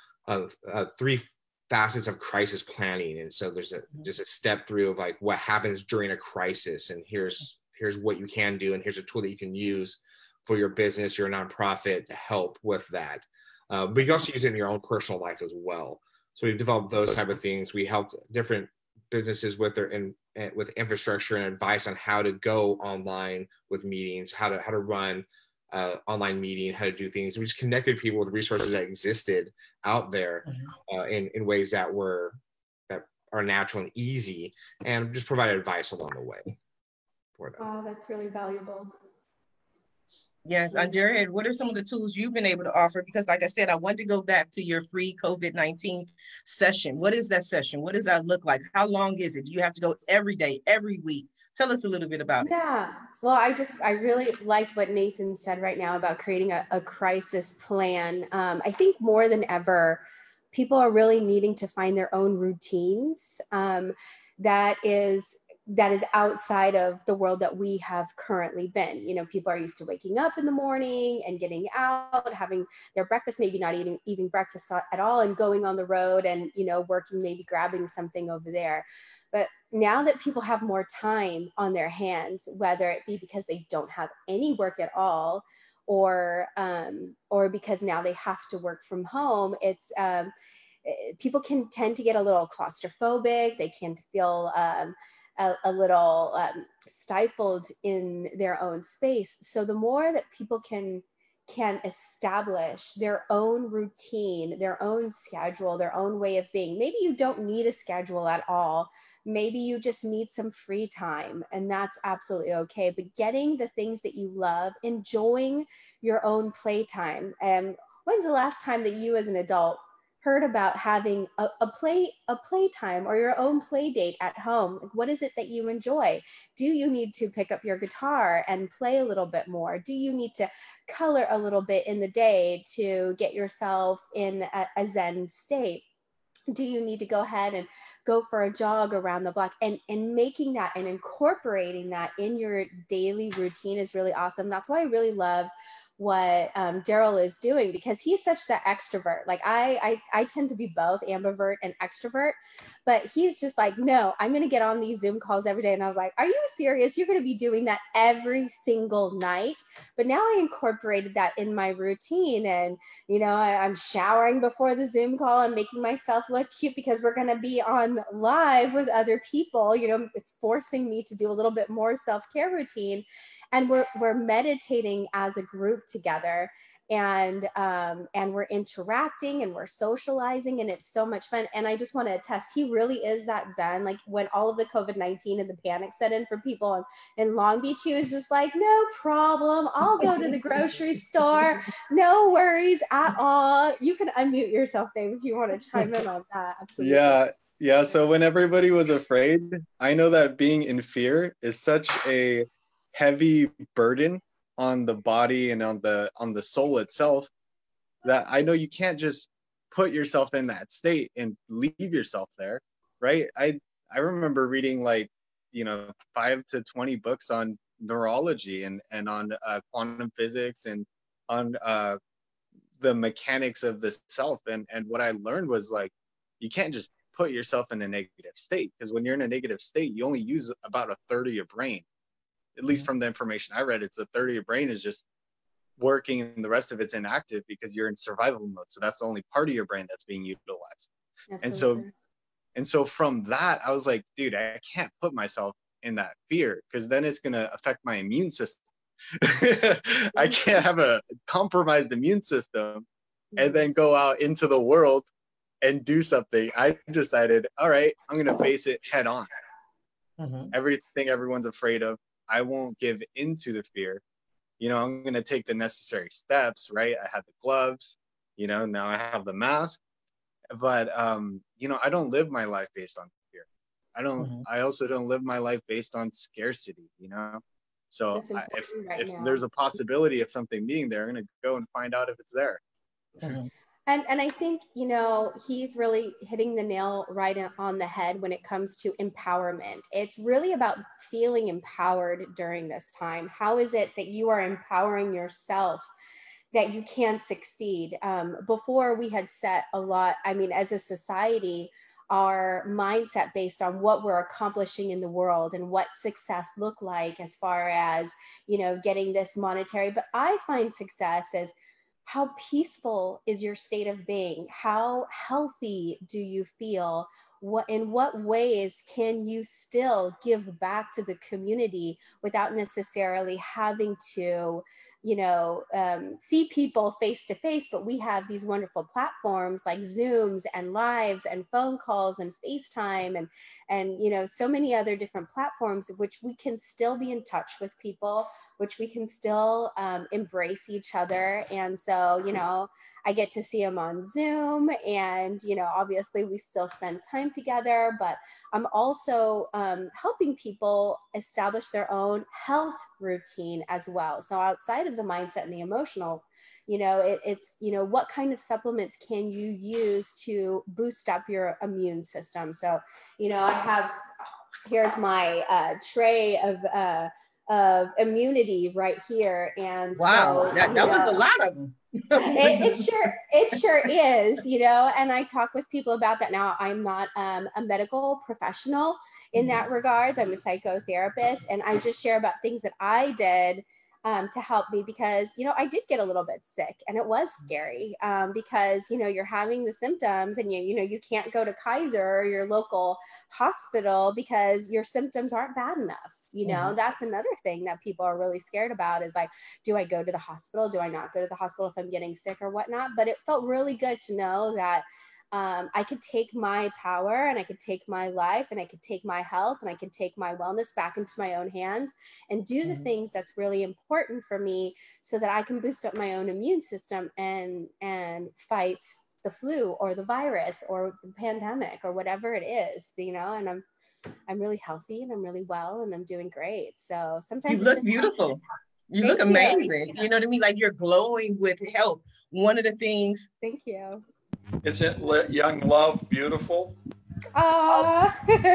facets of crisis planning. And so there's just a step through of like what happens during a crisis, and here's what you can do, and here's a tool that you can use for your business, your nonprofit, to help with that. But you can also use it in your own personal life as well. So we've developed those type of things. We helped different businesses with with infrastructure and advice on how to go online with meetings, how to run online meeting, how to do things. We just connected people with resources that existed out there in ways that are natural and easy, and just provided advice along the way for them. Wow, that's really valuable. Yes, Jared, what are some of the tools you've been able to offer? Because like I said, I wanted to go back to your free COVID-19 session. What is that session? What does that look like? How long is it? Do you have to go every day, every week? Tell us a little bit about it. Yeah, well, I really liked what Nathan said right now about creating a crisis plan. I think more than ever, people are really needing to find their own routines. That is outside of the world that we have currently been. You know, people are used to waking up in the morning and getting out, having their breakfast, maybe not eating breakfast at all, and going on the road and, you know, working, maybe grabbing something over there. But now that people have more time on their hands, whether it be because they don't have any work at all, or because now they have to work from home, it's people can tend to get a little claustrophobic. They can feel a little stifled in their own space. So the more that people can establish their own routine, their own schedule, their own way of being. Maybe you don't need a schedule at all. Maybe you just need some free time, and that's absolutely okay. But getting the things that you love, enjoying your own playtime. When's the last time that you as an adult heard about having a playtime or your own play date at home? What is it that you enjoy? Do you need to pick up your guitar and play a little bit more? Do you need to color a little bit in the day to get yourself in a Zen state? Do you need to go ahead and go for a jog around the block? And making that and incorporating that in your daily routine is really awesome. That's why I really love what Daryl is doing, because he's such that extrovert. Like I tend to be both ambivert and extrovert, but he's just like, no, I'm going to get on these Zoom calls every day. And I was like, are you serious? You're going to be doing that every single night? But now I incorporated that in my routine, and, you know, I'm showering before the Zoom call and making myself look cute because we're going to be on live with other people. You know, it's forcing me to do a little bit more self-care routine. And we're meditating as a group together, and we're interacting and we're socializing, and it's so much fun. And I just want to attest, he really is that Zen. Like when all of the COVID-19 and the panic set in for people in Long Beach, he was just like, no problem, I'll go to the grocery store, no worries at all. You can unmute yourself, Dave, if you want to chime in on that. Absolutely. Yeah. So when everybody was afraid, I know that being in fear is such a heavy burden on the body and on the soul itself, that I know you can't just put yourself in that state and leave yourself there, right? I remember reading 5 to 20 books on neurology and on quantum physics and on the mechanics of the self, and what I learned was, like, you can't just put yourself in a negative state, because when you're in a negative state, you only use about a third of your brain. At least from the information I read, it's a third of your brain is just working and the rest of it's inactive because you're in survival mode. So that's the only part of your brain that's being utilized. Absolutely. And so from that, I was like, dude, I can't put myself in that fear, because then it's going to affect my immune system. I can't have a compromised immune system and then go out into the world and do something. I decided, all right, I'm going to face it head on. Everything everyone's afraid of, I won't give into the fear. You know, I'm going to take the necessary steps, right? I have the gloves, you know, now I have the mask, but, you know, I don't live my life based on fear. I also don't live my life based on scarcity, you know? So if there's a possibility of something being there, I'm going to go and find out if it's there. And I think, you know, he's really hitting the nail right on the head when it comes to empowerment. It's really about feeling empowered during this time. How is it that you are empowering yourself that you can succeed? Before we had set a lot, I mean, as a society, our mindset based on what we're accomplishing in the world and what success look like as far as, you know, getting this monetary. But I find success as how peaceful is your state of being? How healthy do you feel? In what ways can you still give back to the community without necessarily having to, you know, see people face to face? But we have these wonderful platforms like Zooms and Lives and phone calls and FaceTime and you know, so many other different platforms which we can still be in touch with people, which we can still embrace each other. And so, you know, I get to see him on Zoom and, you know, obviously we still spend time together, but I'm also helping people establish their own health routine as well. So outside of the mindset and the emotional, you know, it's, you know, what kind of supplements can you use to boost up your immune system? So, you know, I have, here's my tray of immunity right here. And wow, so, that was a lot of them. it sure is, you know, and I talk with people about that. Now, I'm not a medical professional in that regards. I'm a psychotherapist, and I just share about things that I did to help me, because, you know, I did get a little bit sick and it was scary because, you know, you're having the symptoms and you know, you can't go to Kaiser or your local hospital because your symptoms aren't bad enough. You know, that's another thing that people are really scared about is like, do I go to the hospital? Do I not go to the hospital if I'm getting sick or whatnot? But it felt really good to know that I could take my power and I could take my life and I could take my health and I could take my wellness back into my own hands and do the things that's really important for me so that I can boost up my own immune system and fight the flu or the virus or the pandemic or whatever it is, you know. And I'm really healthy and I'm really well and I'm doing great. So sometimes You look beautiful. You look Thank you. amazing. You know what I mean? Like you're glowing with health. One of the things. Thank you. Isn't Young Love beautiful? Yeah,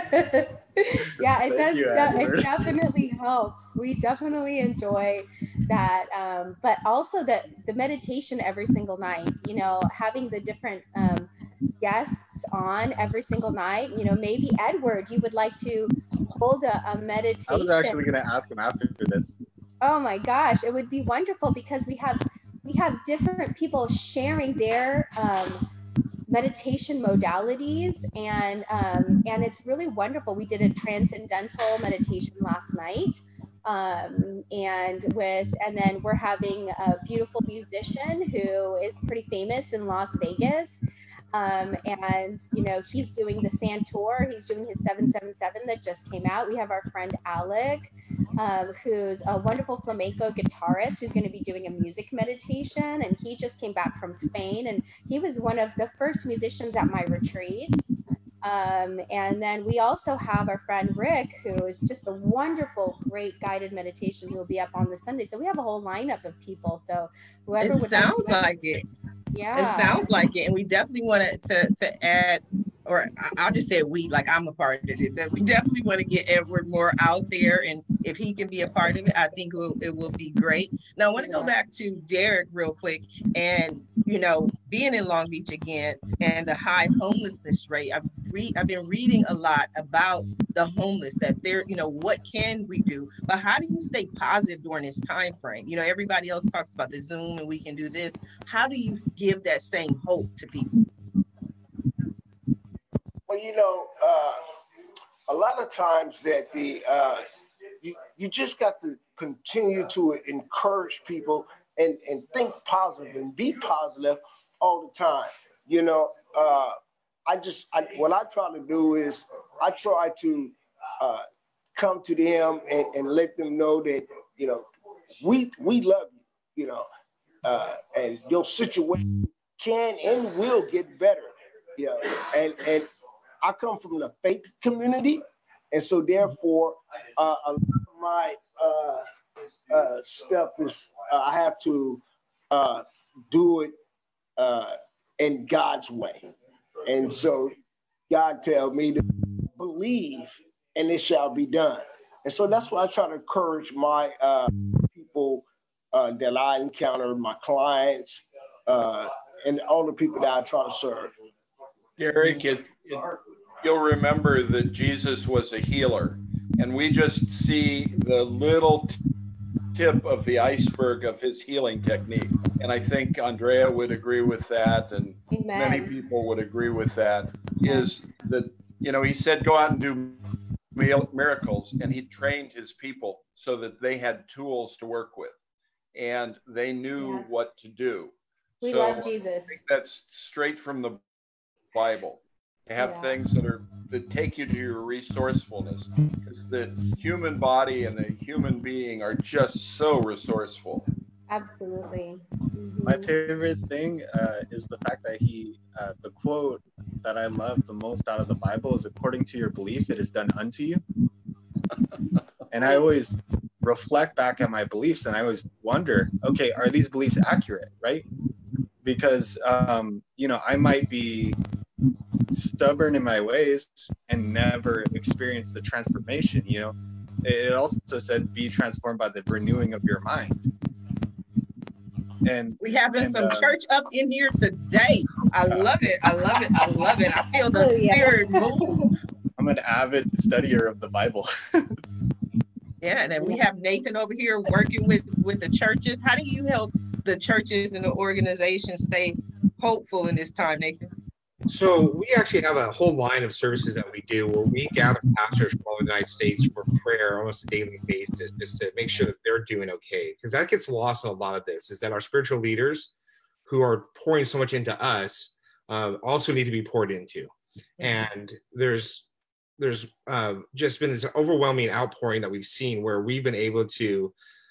it does. You, It definitely helps. We definitely enjoy that. But also the meditation every single night, you know, having the different guests on every single night. You know, maybe Edward, you would like to hold a meditation. I was actually going to ask him after this. Oh my gosh, it would be wonderful because we have different people sharing their meditation modalities and it's really wonderful. We did a transcendental meditation last night and then we're having a beautiful musician who is pretty famous in Las Vegas. And you know, he's doing the Santoor, he's doing his 777 that just came out. We have our friend Alec, who's a wonderful flamenco guitarist who's going to be doing a music meditation, and he just came back from Spain and he was one of the first musicians at my retreats. And then we also have our friend Rick, who is just a wonderful, great guided meditation who will be up on the Sunday. So we have a whole lineup of people. So whoever It would sounds like it. Yeah. It sounds like it. And we definitely want to add, or I'll just say we, like I'm a part of it, that we definitely want to get Edward more out there. And if he can be a part of it, I think it will be great. Now, I want to go back to Derek real quick. And, you know, being in Long Beach again and the high homelessness rate, I've been reading a lot about the homeless, that they're, you know, what can we do? But how do you stay positive during this time frame? You know, everybody else talks about the Zoom and we can do this. How do you give that same hope to people? Well, you know, a lot of times that you just got to continue to encourage people and think positive and be positive all the time. You know, what I try to do is I try to come to them and let them know that, you know, we love you, you know, and your situation can and will get better. Yeah, and I come from the faith community, and so therefore a lot of my stuff is I have to do it in God's way. And so God tells me to believe and it shall be done. And so that's why I try to encourage my people that I encounter, my clients, and all the people that I try to serve. Derek, you'll remember that Jesus was a healer, and we just see the little tip of the iceberg of his healing technique. And I think Andrea would agree with that, and Amen. many people would agree with that, Yes. is that, he said, go out and do miracles, and he trained his people so that they had tools to work with, and they knew Yes. what to do. We So love Jesus. I think that's straight from the Bible. To have things that take you to your resourcefulness, because the human body and the human being are just so resourceful. Absolutely. My favorite thing is the fact that the quote that I love the most out of the Bible is, according to your belief, it is done unto you. And I always reflect back at my beliefs, and I always wonder, okay, are these beliefs accurate, right? Because, I might be stubborn in my ways and never experience the transformation. It also said, be transformed by the renewing of your mind. And we having some church up in here today. I love it. I love it. I love it. I feel the spirit move. I'm an avid studier of the Bible. Yeah, and then we have Nathan over here working with the churches. How do you help the churches and the organizations stay hopeful in this time, Nathan? So we actually have a whole line of services that we do where we gather pastors from all over the United States for prayer almost a daily basis, just to make sure that they're doing okay. Because that gets lost in a lot of this, is that our spiritual leaders who are pouring so much into us also need to be poured into. And there's just been this overwhelming outpouring that we've seen, where we've been able to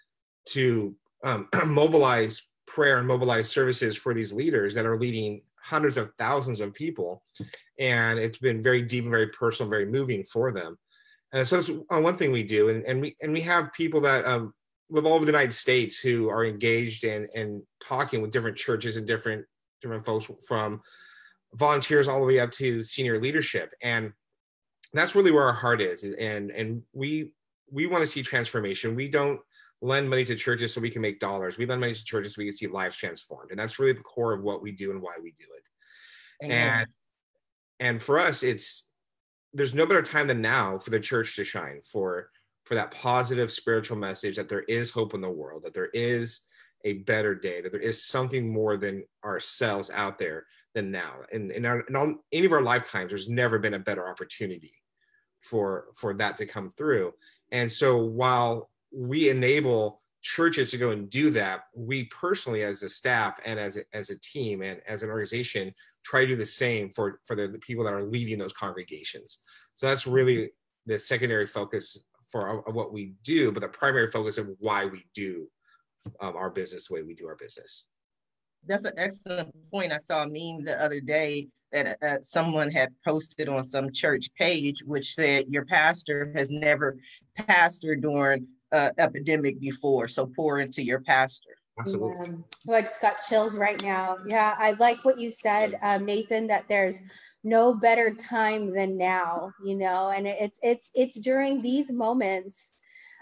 mobilize prayer and mobilize services for these leaders that are leading hundreds of thousands of people, and it's been very deep and very personal, very moving for them. And so that's one thing we do, and we have people that live all over the United States who are engaged in talking with different churches and different folks, from volunteers all the way up to senior leadership. And that's really where our heart is, and we want to see transformation. We don't lend money to churches so we can make dollars. We lend money to churches so we can see lives transformed. And that's really the core of what we do and why we do it. Amen. And for us, there's no better time than now for the church to shine, for that positive spiritual message that there is hope in the world, that there is a better day, that there is something more than ourselves out there than now. And in any of our lifetimes, there's never been a better opportunity for that to come through. And so while we enable churches to go and do that, we personally, as a staff and as a team and as an organization, try to do the same for the people that are leading those congregations. So that's really the secondary focus for what we do, but the primary focus of why we do our business the way we do our business. That's an excellent point. I saw a meme the other day that someone had posted on some church page, which said, your pastor has never pastored during epidemic before, so pour into your pastor. Absolutely. I just got chills right now. Yeah, I like what you said, Nathan, that there's no better time than now, and it's during these moments,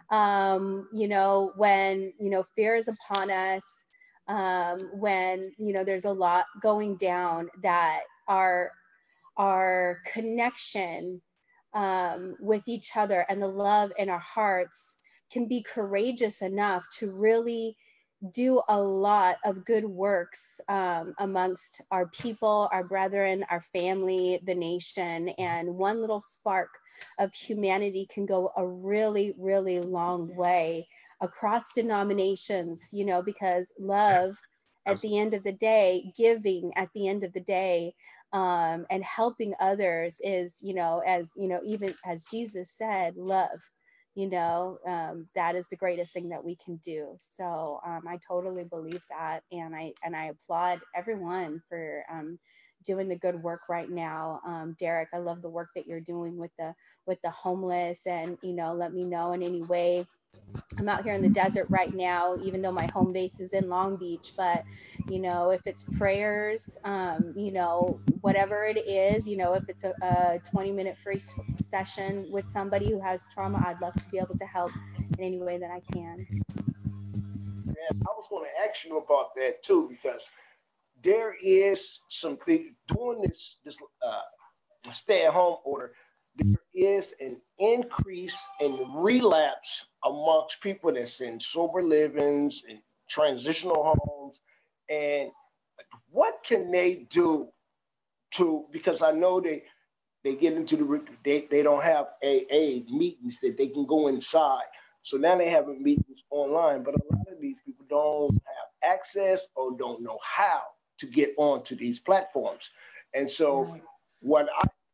when, fear is upon us, when, there's a lot going down, that our connection with each other and the love in our hearts can be courageous enough to really do a lot of good works amongst our people, our brethren, our family, the nation. And one little spark of humanity can go a really, really long way across denominations, because love at the end of the day, giving at the end of the day, and helping others is, even as Jesus said, love. That is the greatest thing that we can do. So I totally believe that, and I applaud everyone for doing the good work right now. Derek, I love the work that you're doing with the homeless, and, you know, let me know in any way. I'm out here in the desert right now, even though my home base is in Long Beach, but, you know, if it's prayers, you know, whatever it is, you know, if it's a 20-minute free session with somebody who has trauma, I'd love to be able to help in any way that I can. And I was going to ask you about that too, because there is something during this stay-at-home order. There is an increase in relapse amongst people that's in sober livings and transitional homes. And what can they do to, because I know they get into they don't have AA meetings that they can go inside. So now they have meetings online, but a lot of these people don't have access or don't know how to get onto these platforms. And so what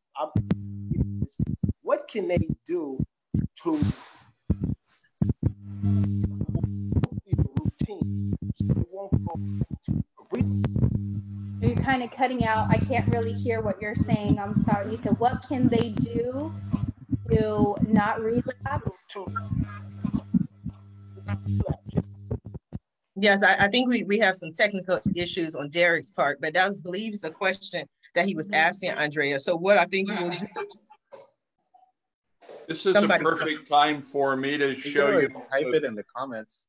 what can they do to routine so they won't go into You're kind of cutting out. I can't really hear what you're saying. I'm sorry. You said, what can they do to not relapse? Yes, I think we have some technical issues on Derek's part, but that believes the question that he was asking, Andrea. So what I think you will do. This is a perfect time for me to show you. Type it in the comments.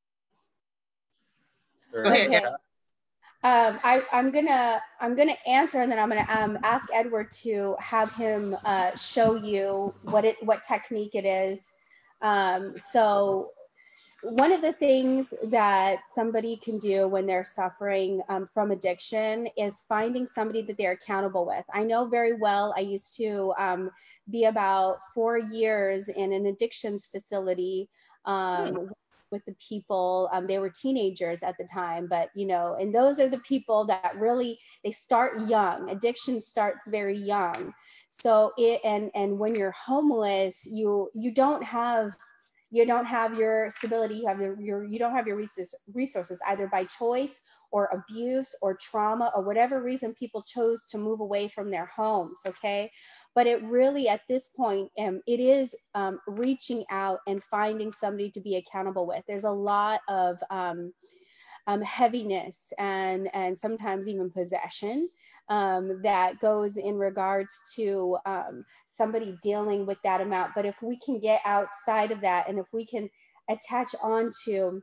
Okay. I'm gonna answer, and then I'm gonna ask Edward to have him show you what technique it is. So one of the things that somebody can do when they're suffering from addiction is finding somebody that they're accountable with. I know very well, I used to be about 4 years in an addictions facility with the people. They were teenagers at the time, but, you know, and those are the people that really, they start young. Addiction starts very young. So and when you're homeless, you don't have your stability, you don't have your resources, either by choice or abuse or trauma or whatever reason people chose to move away from their homes, okay? But it really, at this point, it is reaching out and finding somebody to be accountable with. There's a lot of heaviness and sometimes even possession that goes in regards to somebody dealing with that amount. But if we can get outside of that, and if we can attach on to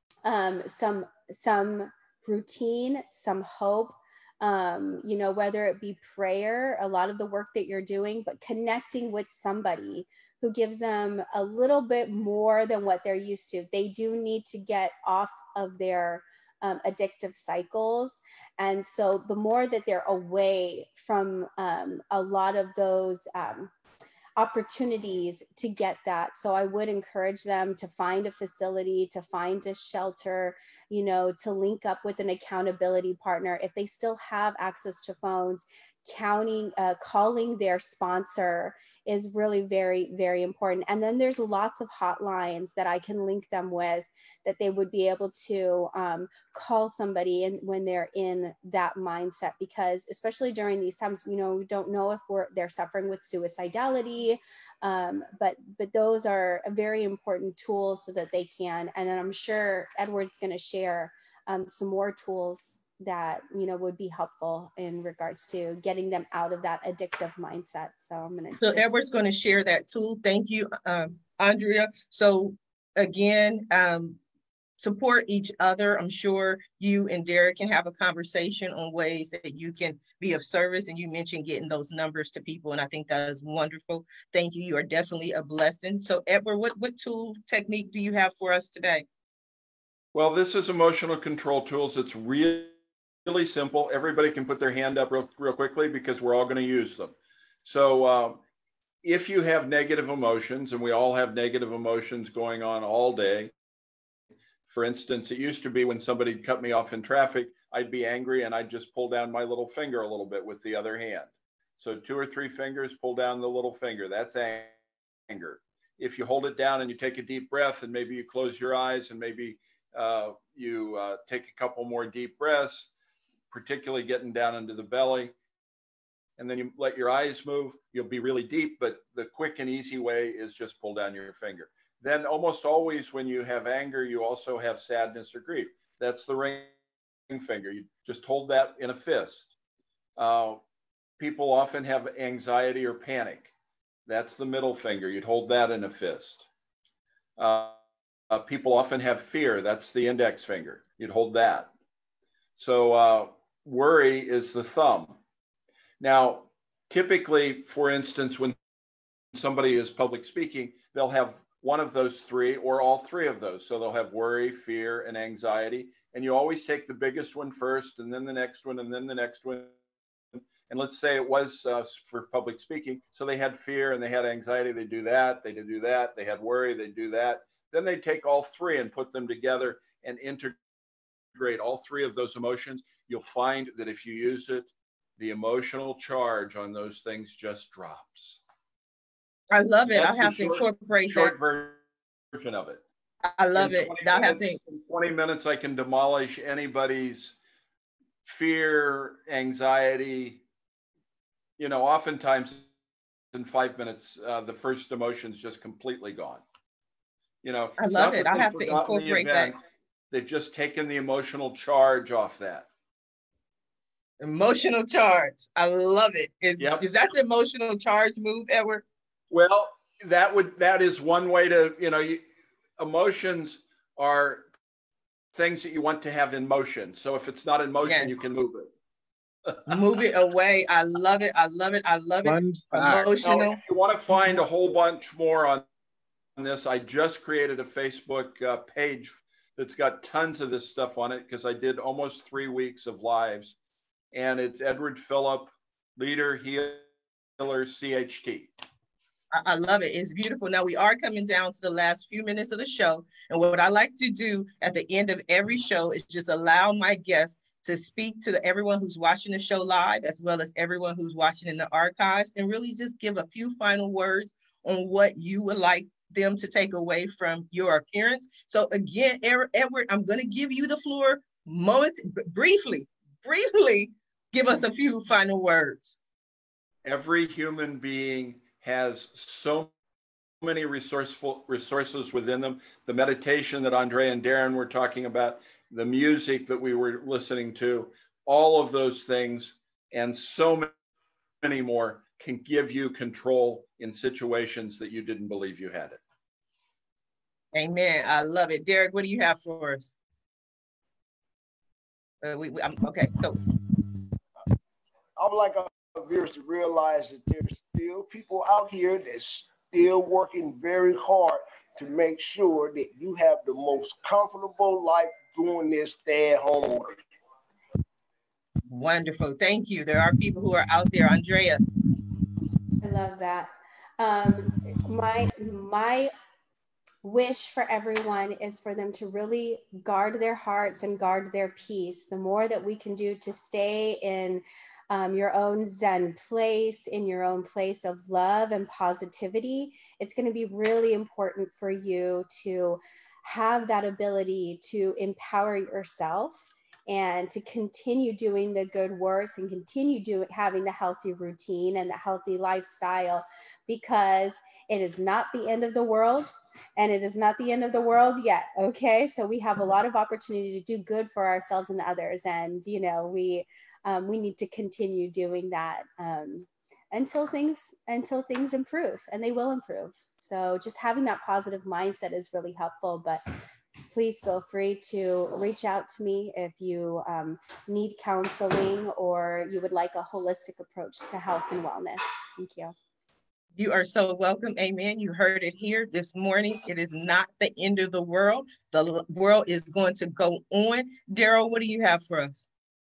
some routine, some hope, you know, whether it be prayer, a lot of the work that you're doing, but connecting with somebody who gives them a little bit more than what they're used to. They do need to get off of their addictive cycles. And so the more that they're away from a lot of those opportunities to get that. So I would encourage them to find a facility, to find a shelter, you know, to link up with an accountability partner. If they still have access to phones, calling their sponsor is really very, very important. And then there's lots of hotlines that I can link them with that they would be able to call somebody when they're in that mindset, because especially during these times, you know, we don't know if they're suffering with suicidality, but those are very important tools so that they can. And then I'm sure Edward's going to share some more tools that, you know, would be helpful in regards to getting them out of that addictive mindset. So I'm going to. So Edward's going to share that tool. Thank you, Andrea. So again, support each other. I'm sure you and Derek can have a conversation on ways that you can be of service. And you mentioned getting those numbers to people, and I think that is wonderful. Thank you. You are definitely a blessing. So Edward, what tool technique do you have for us today? Well, this is emotional control tools. It's really simple. Everybody can put their hand up real quickly because we're all going to use them. So if you have negative emotions, and we all have negative emotions going on all day. For instance, it used to be when somebody cut me off in traffic, I'd be angry and I'd just pull down my little finger a little bit with the other hand. So 2 or 3 fingers, pull down the little finger. That's anger. If you hold it down and you take a deep breath, and maybe you close your eyes, and maybe you take a couple more deep breaths, particularly getting down into the belly, and then you let your eyes move. You'll be really deep, but the quick and easy way is just pull down your finger. Then almost always when you have anger, you also have sadness or grief. That's the ring finger. You just hold that in a fist. People often have anxiety or panic. That's the middle finger. You'd hold that in a fist. People often have fear. That's the index finger. You'd hold that. So worry is the thumb. Now, typically, for instance, when somebody is public speaking, they'll have one of those three or all three of those. So they'll have worry, fear, and anxiety. And you always take the biggest one first, and then the next one, and then the next one. And let's say it was for public speaking. So they had fear and they had anxiety. They do that. They do that. They had worry. They do that. Then they take all three and put them together and integrate all three of those emotions. You'll find that if you use it, the emotional charge on those things just drops. I love it. That's I'll have to incorporate short that. version of it. I love it. I'll have to. In 20 minutes, I can demolish anybody's fear, anxiety. You know, oftentimes in 5 minutes, the first emotion's just completely gone. You know, I love it. I'll have to incorporate that. They've just taken the emotional charge off that. Emotional charge. I love it. Is that the emotional charge move, Edward? Well, that is one way to, you know, emotions are things that you want to have in motion. So if it's not in motion, you can move it. Move it away. I love it. I love it. I love it. Emotional. Now, if you want to find a whole bunch more on this, I just created a Facebook page that's got tons of this stuff on it because I did almost 3 weeks of lives. And it's Edward Phillip, Leader, Healer, CHT. I love it. It's beautiful. Now we are coming down to the last few minutes of the show. And what I like to do at the end of every show is just allow my guests to speak to everyone who's watching the show live, as well as everyone who's watching in the archives, and really just give a few final words on what you would like them to take away from your appearance. So again, Edward, I'm going to give you the floor briefly give us a few final words. Every human being has so many resources within them. The meditation that Andre and Darren were talking about, the music that we were listening to, all of those things and so many more can give you control in situations that you didn't believe you had it. Amen. I love it. Derek, what do you have for us? Okay, so I would like our viewers to realize that there's still people out here that's still working very hard to make sure that you have the most comfortable life doing this stay-at-home work. Wonderful. Thank you. There are people who are out there. Andrea. I love that. My wish for everyone is for them to really guard their hearts and guard their peace. The more that we can do to stay in your own Zen place, in your own place of love and positivity, it's going to be really important for you to have that ability to empower yourself and to continue doing the good works and continue having the healthy routine and the healthy lifestyle, because it is not the end of the world. And it is not the end of the world yet. Okay. So we have a lot of opportunity to do good for ourselves and others. And, you know, we need to continue doing that until things improve, and they will improve. So just having that positive mindset is really helpful. But please feel free to reach out to me if you need counseling or you would like a holistic approach to health and wellness. Thank you. You are so welcome. Amen. You heard it here this morning. It is not the end of the world. The world is going to go on. Daryl, what do you have for us?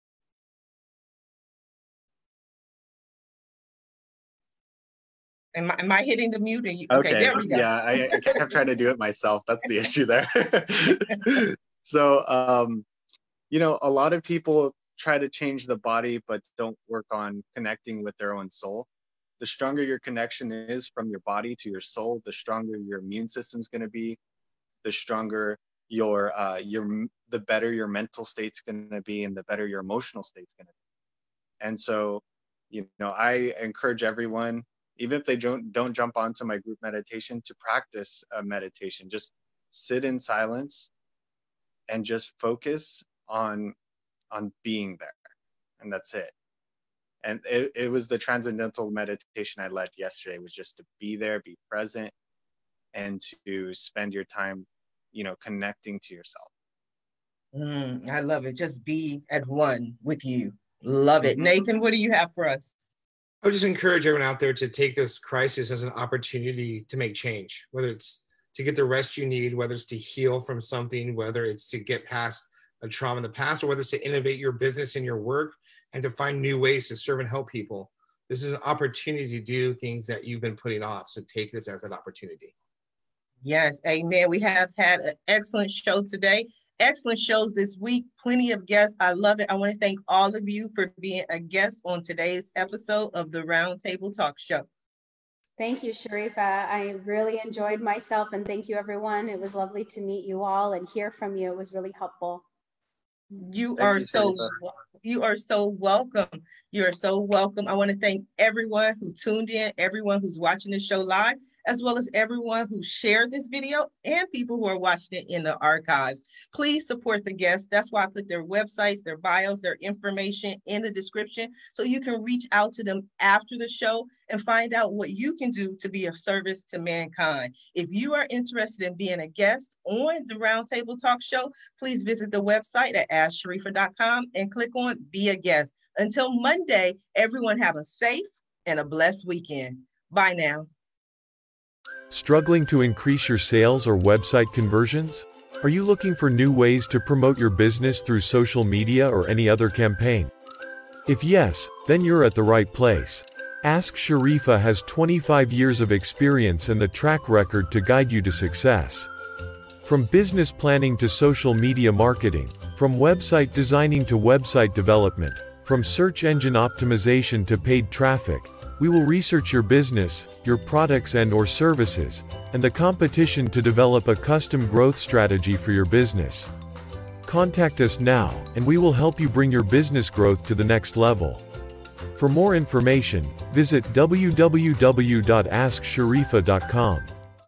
Am I hitting the mute? Okay, there we go. Yeah, I kept trying to do it myself. That's the issue there. So, you know, a lot of people try to change the body, but don't work on connecting with their own soul. The stronger your connection is from your body to your soul, the stronger your immune system's going to be, the stronger the better your mental state's going to be, and the better your emotional state's going to be. And so I encourage everyone, even if they don't jump onto my group meditation, to practice a meditation. Just sit in silence and just focus on being there, and that's it. And it was the transcendental meditation I led yesterday, was just to be there, be present, and to spend your time, connecting to yourself. I love it. Just be at one with you. Love it. Nathan, what do you have for us? I would just encourage everyone out there to take this crisis as an opportunity to make change, whether it's to get the rest you need, whether it's to heal from something, whether it's to get past a trauma in the past, or whether it's to innovate your business and your work and to find new ways to serve and help people. This is an opportunity to do things that you've been putting off. So take this as an opportunity. Yes, amen. We have had an excellent show today. Excellent shows this week. Plenty of guests. I love it. I want to thank all of you for being a guest on today's episode of the Roundtable Talk Show. Thank you, Sharifa. I really enjoyed myself, and thank you, everyone. It was lovely to meet you all and hear from you. It was really helpful. You are so welcome. You are so welcome. I want to thank everyone who tuned in, everyone who's watching the show live, as well as everyone who shared this video and people who are watching it in the archives. Please support the guests. That's why I put their websites, their bios, their information in the description, so you can reach out to them after the show and find out what you can do to be of service to mankind. If you are interested in being a guest on the Roundtable Talk Show, please visit the website at AskSharifa.com and click on Be a Guest. Until Monday, everyone have a safe and a blessed weekend. Bye now. Struggling to increase your sales or website conversions? Are you looking for new ways to promote your business through social media or any other campaign? If yes, then you're at the right place. Ask Sharifa has 25 years of experience and the track record to guide you to success. From business planning to social media marketing, from website designing to website development, from search engine optimization to paid traffic, we will research your business, your products and/or services, and the competition to develop a custom growth strategy for your business. Contact us now, and we will help you bring your business growth to the next level. For more information, visit www.asksharifa.com.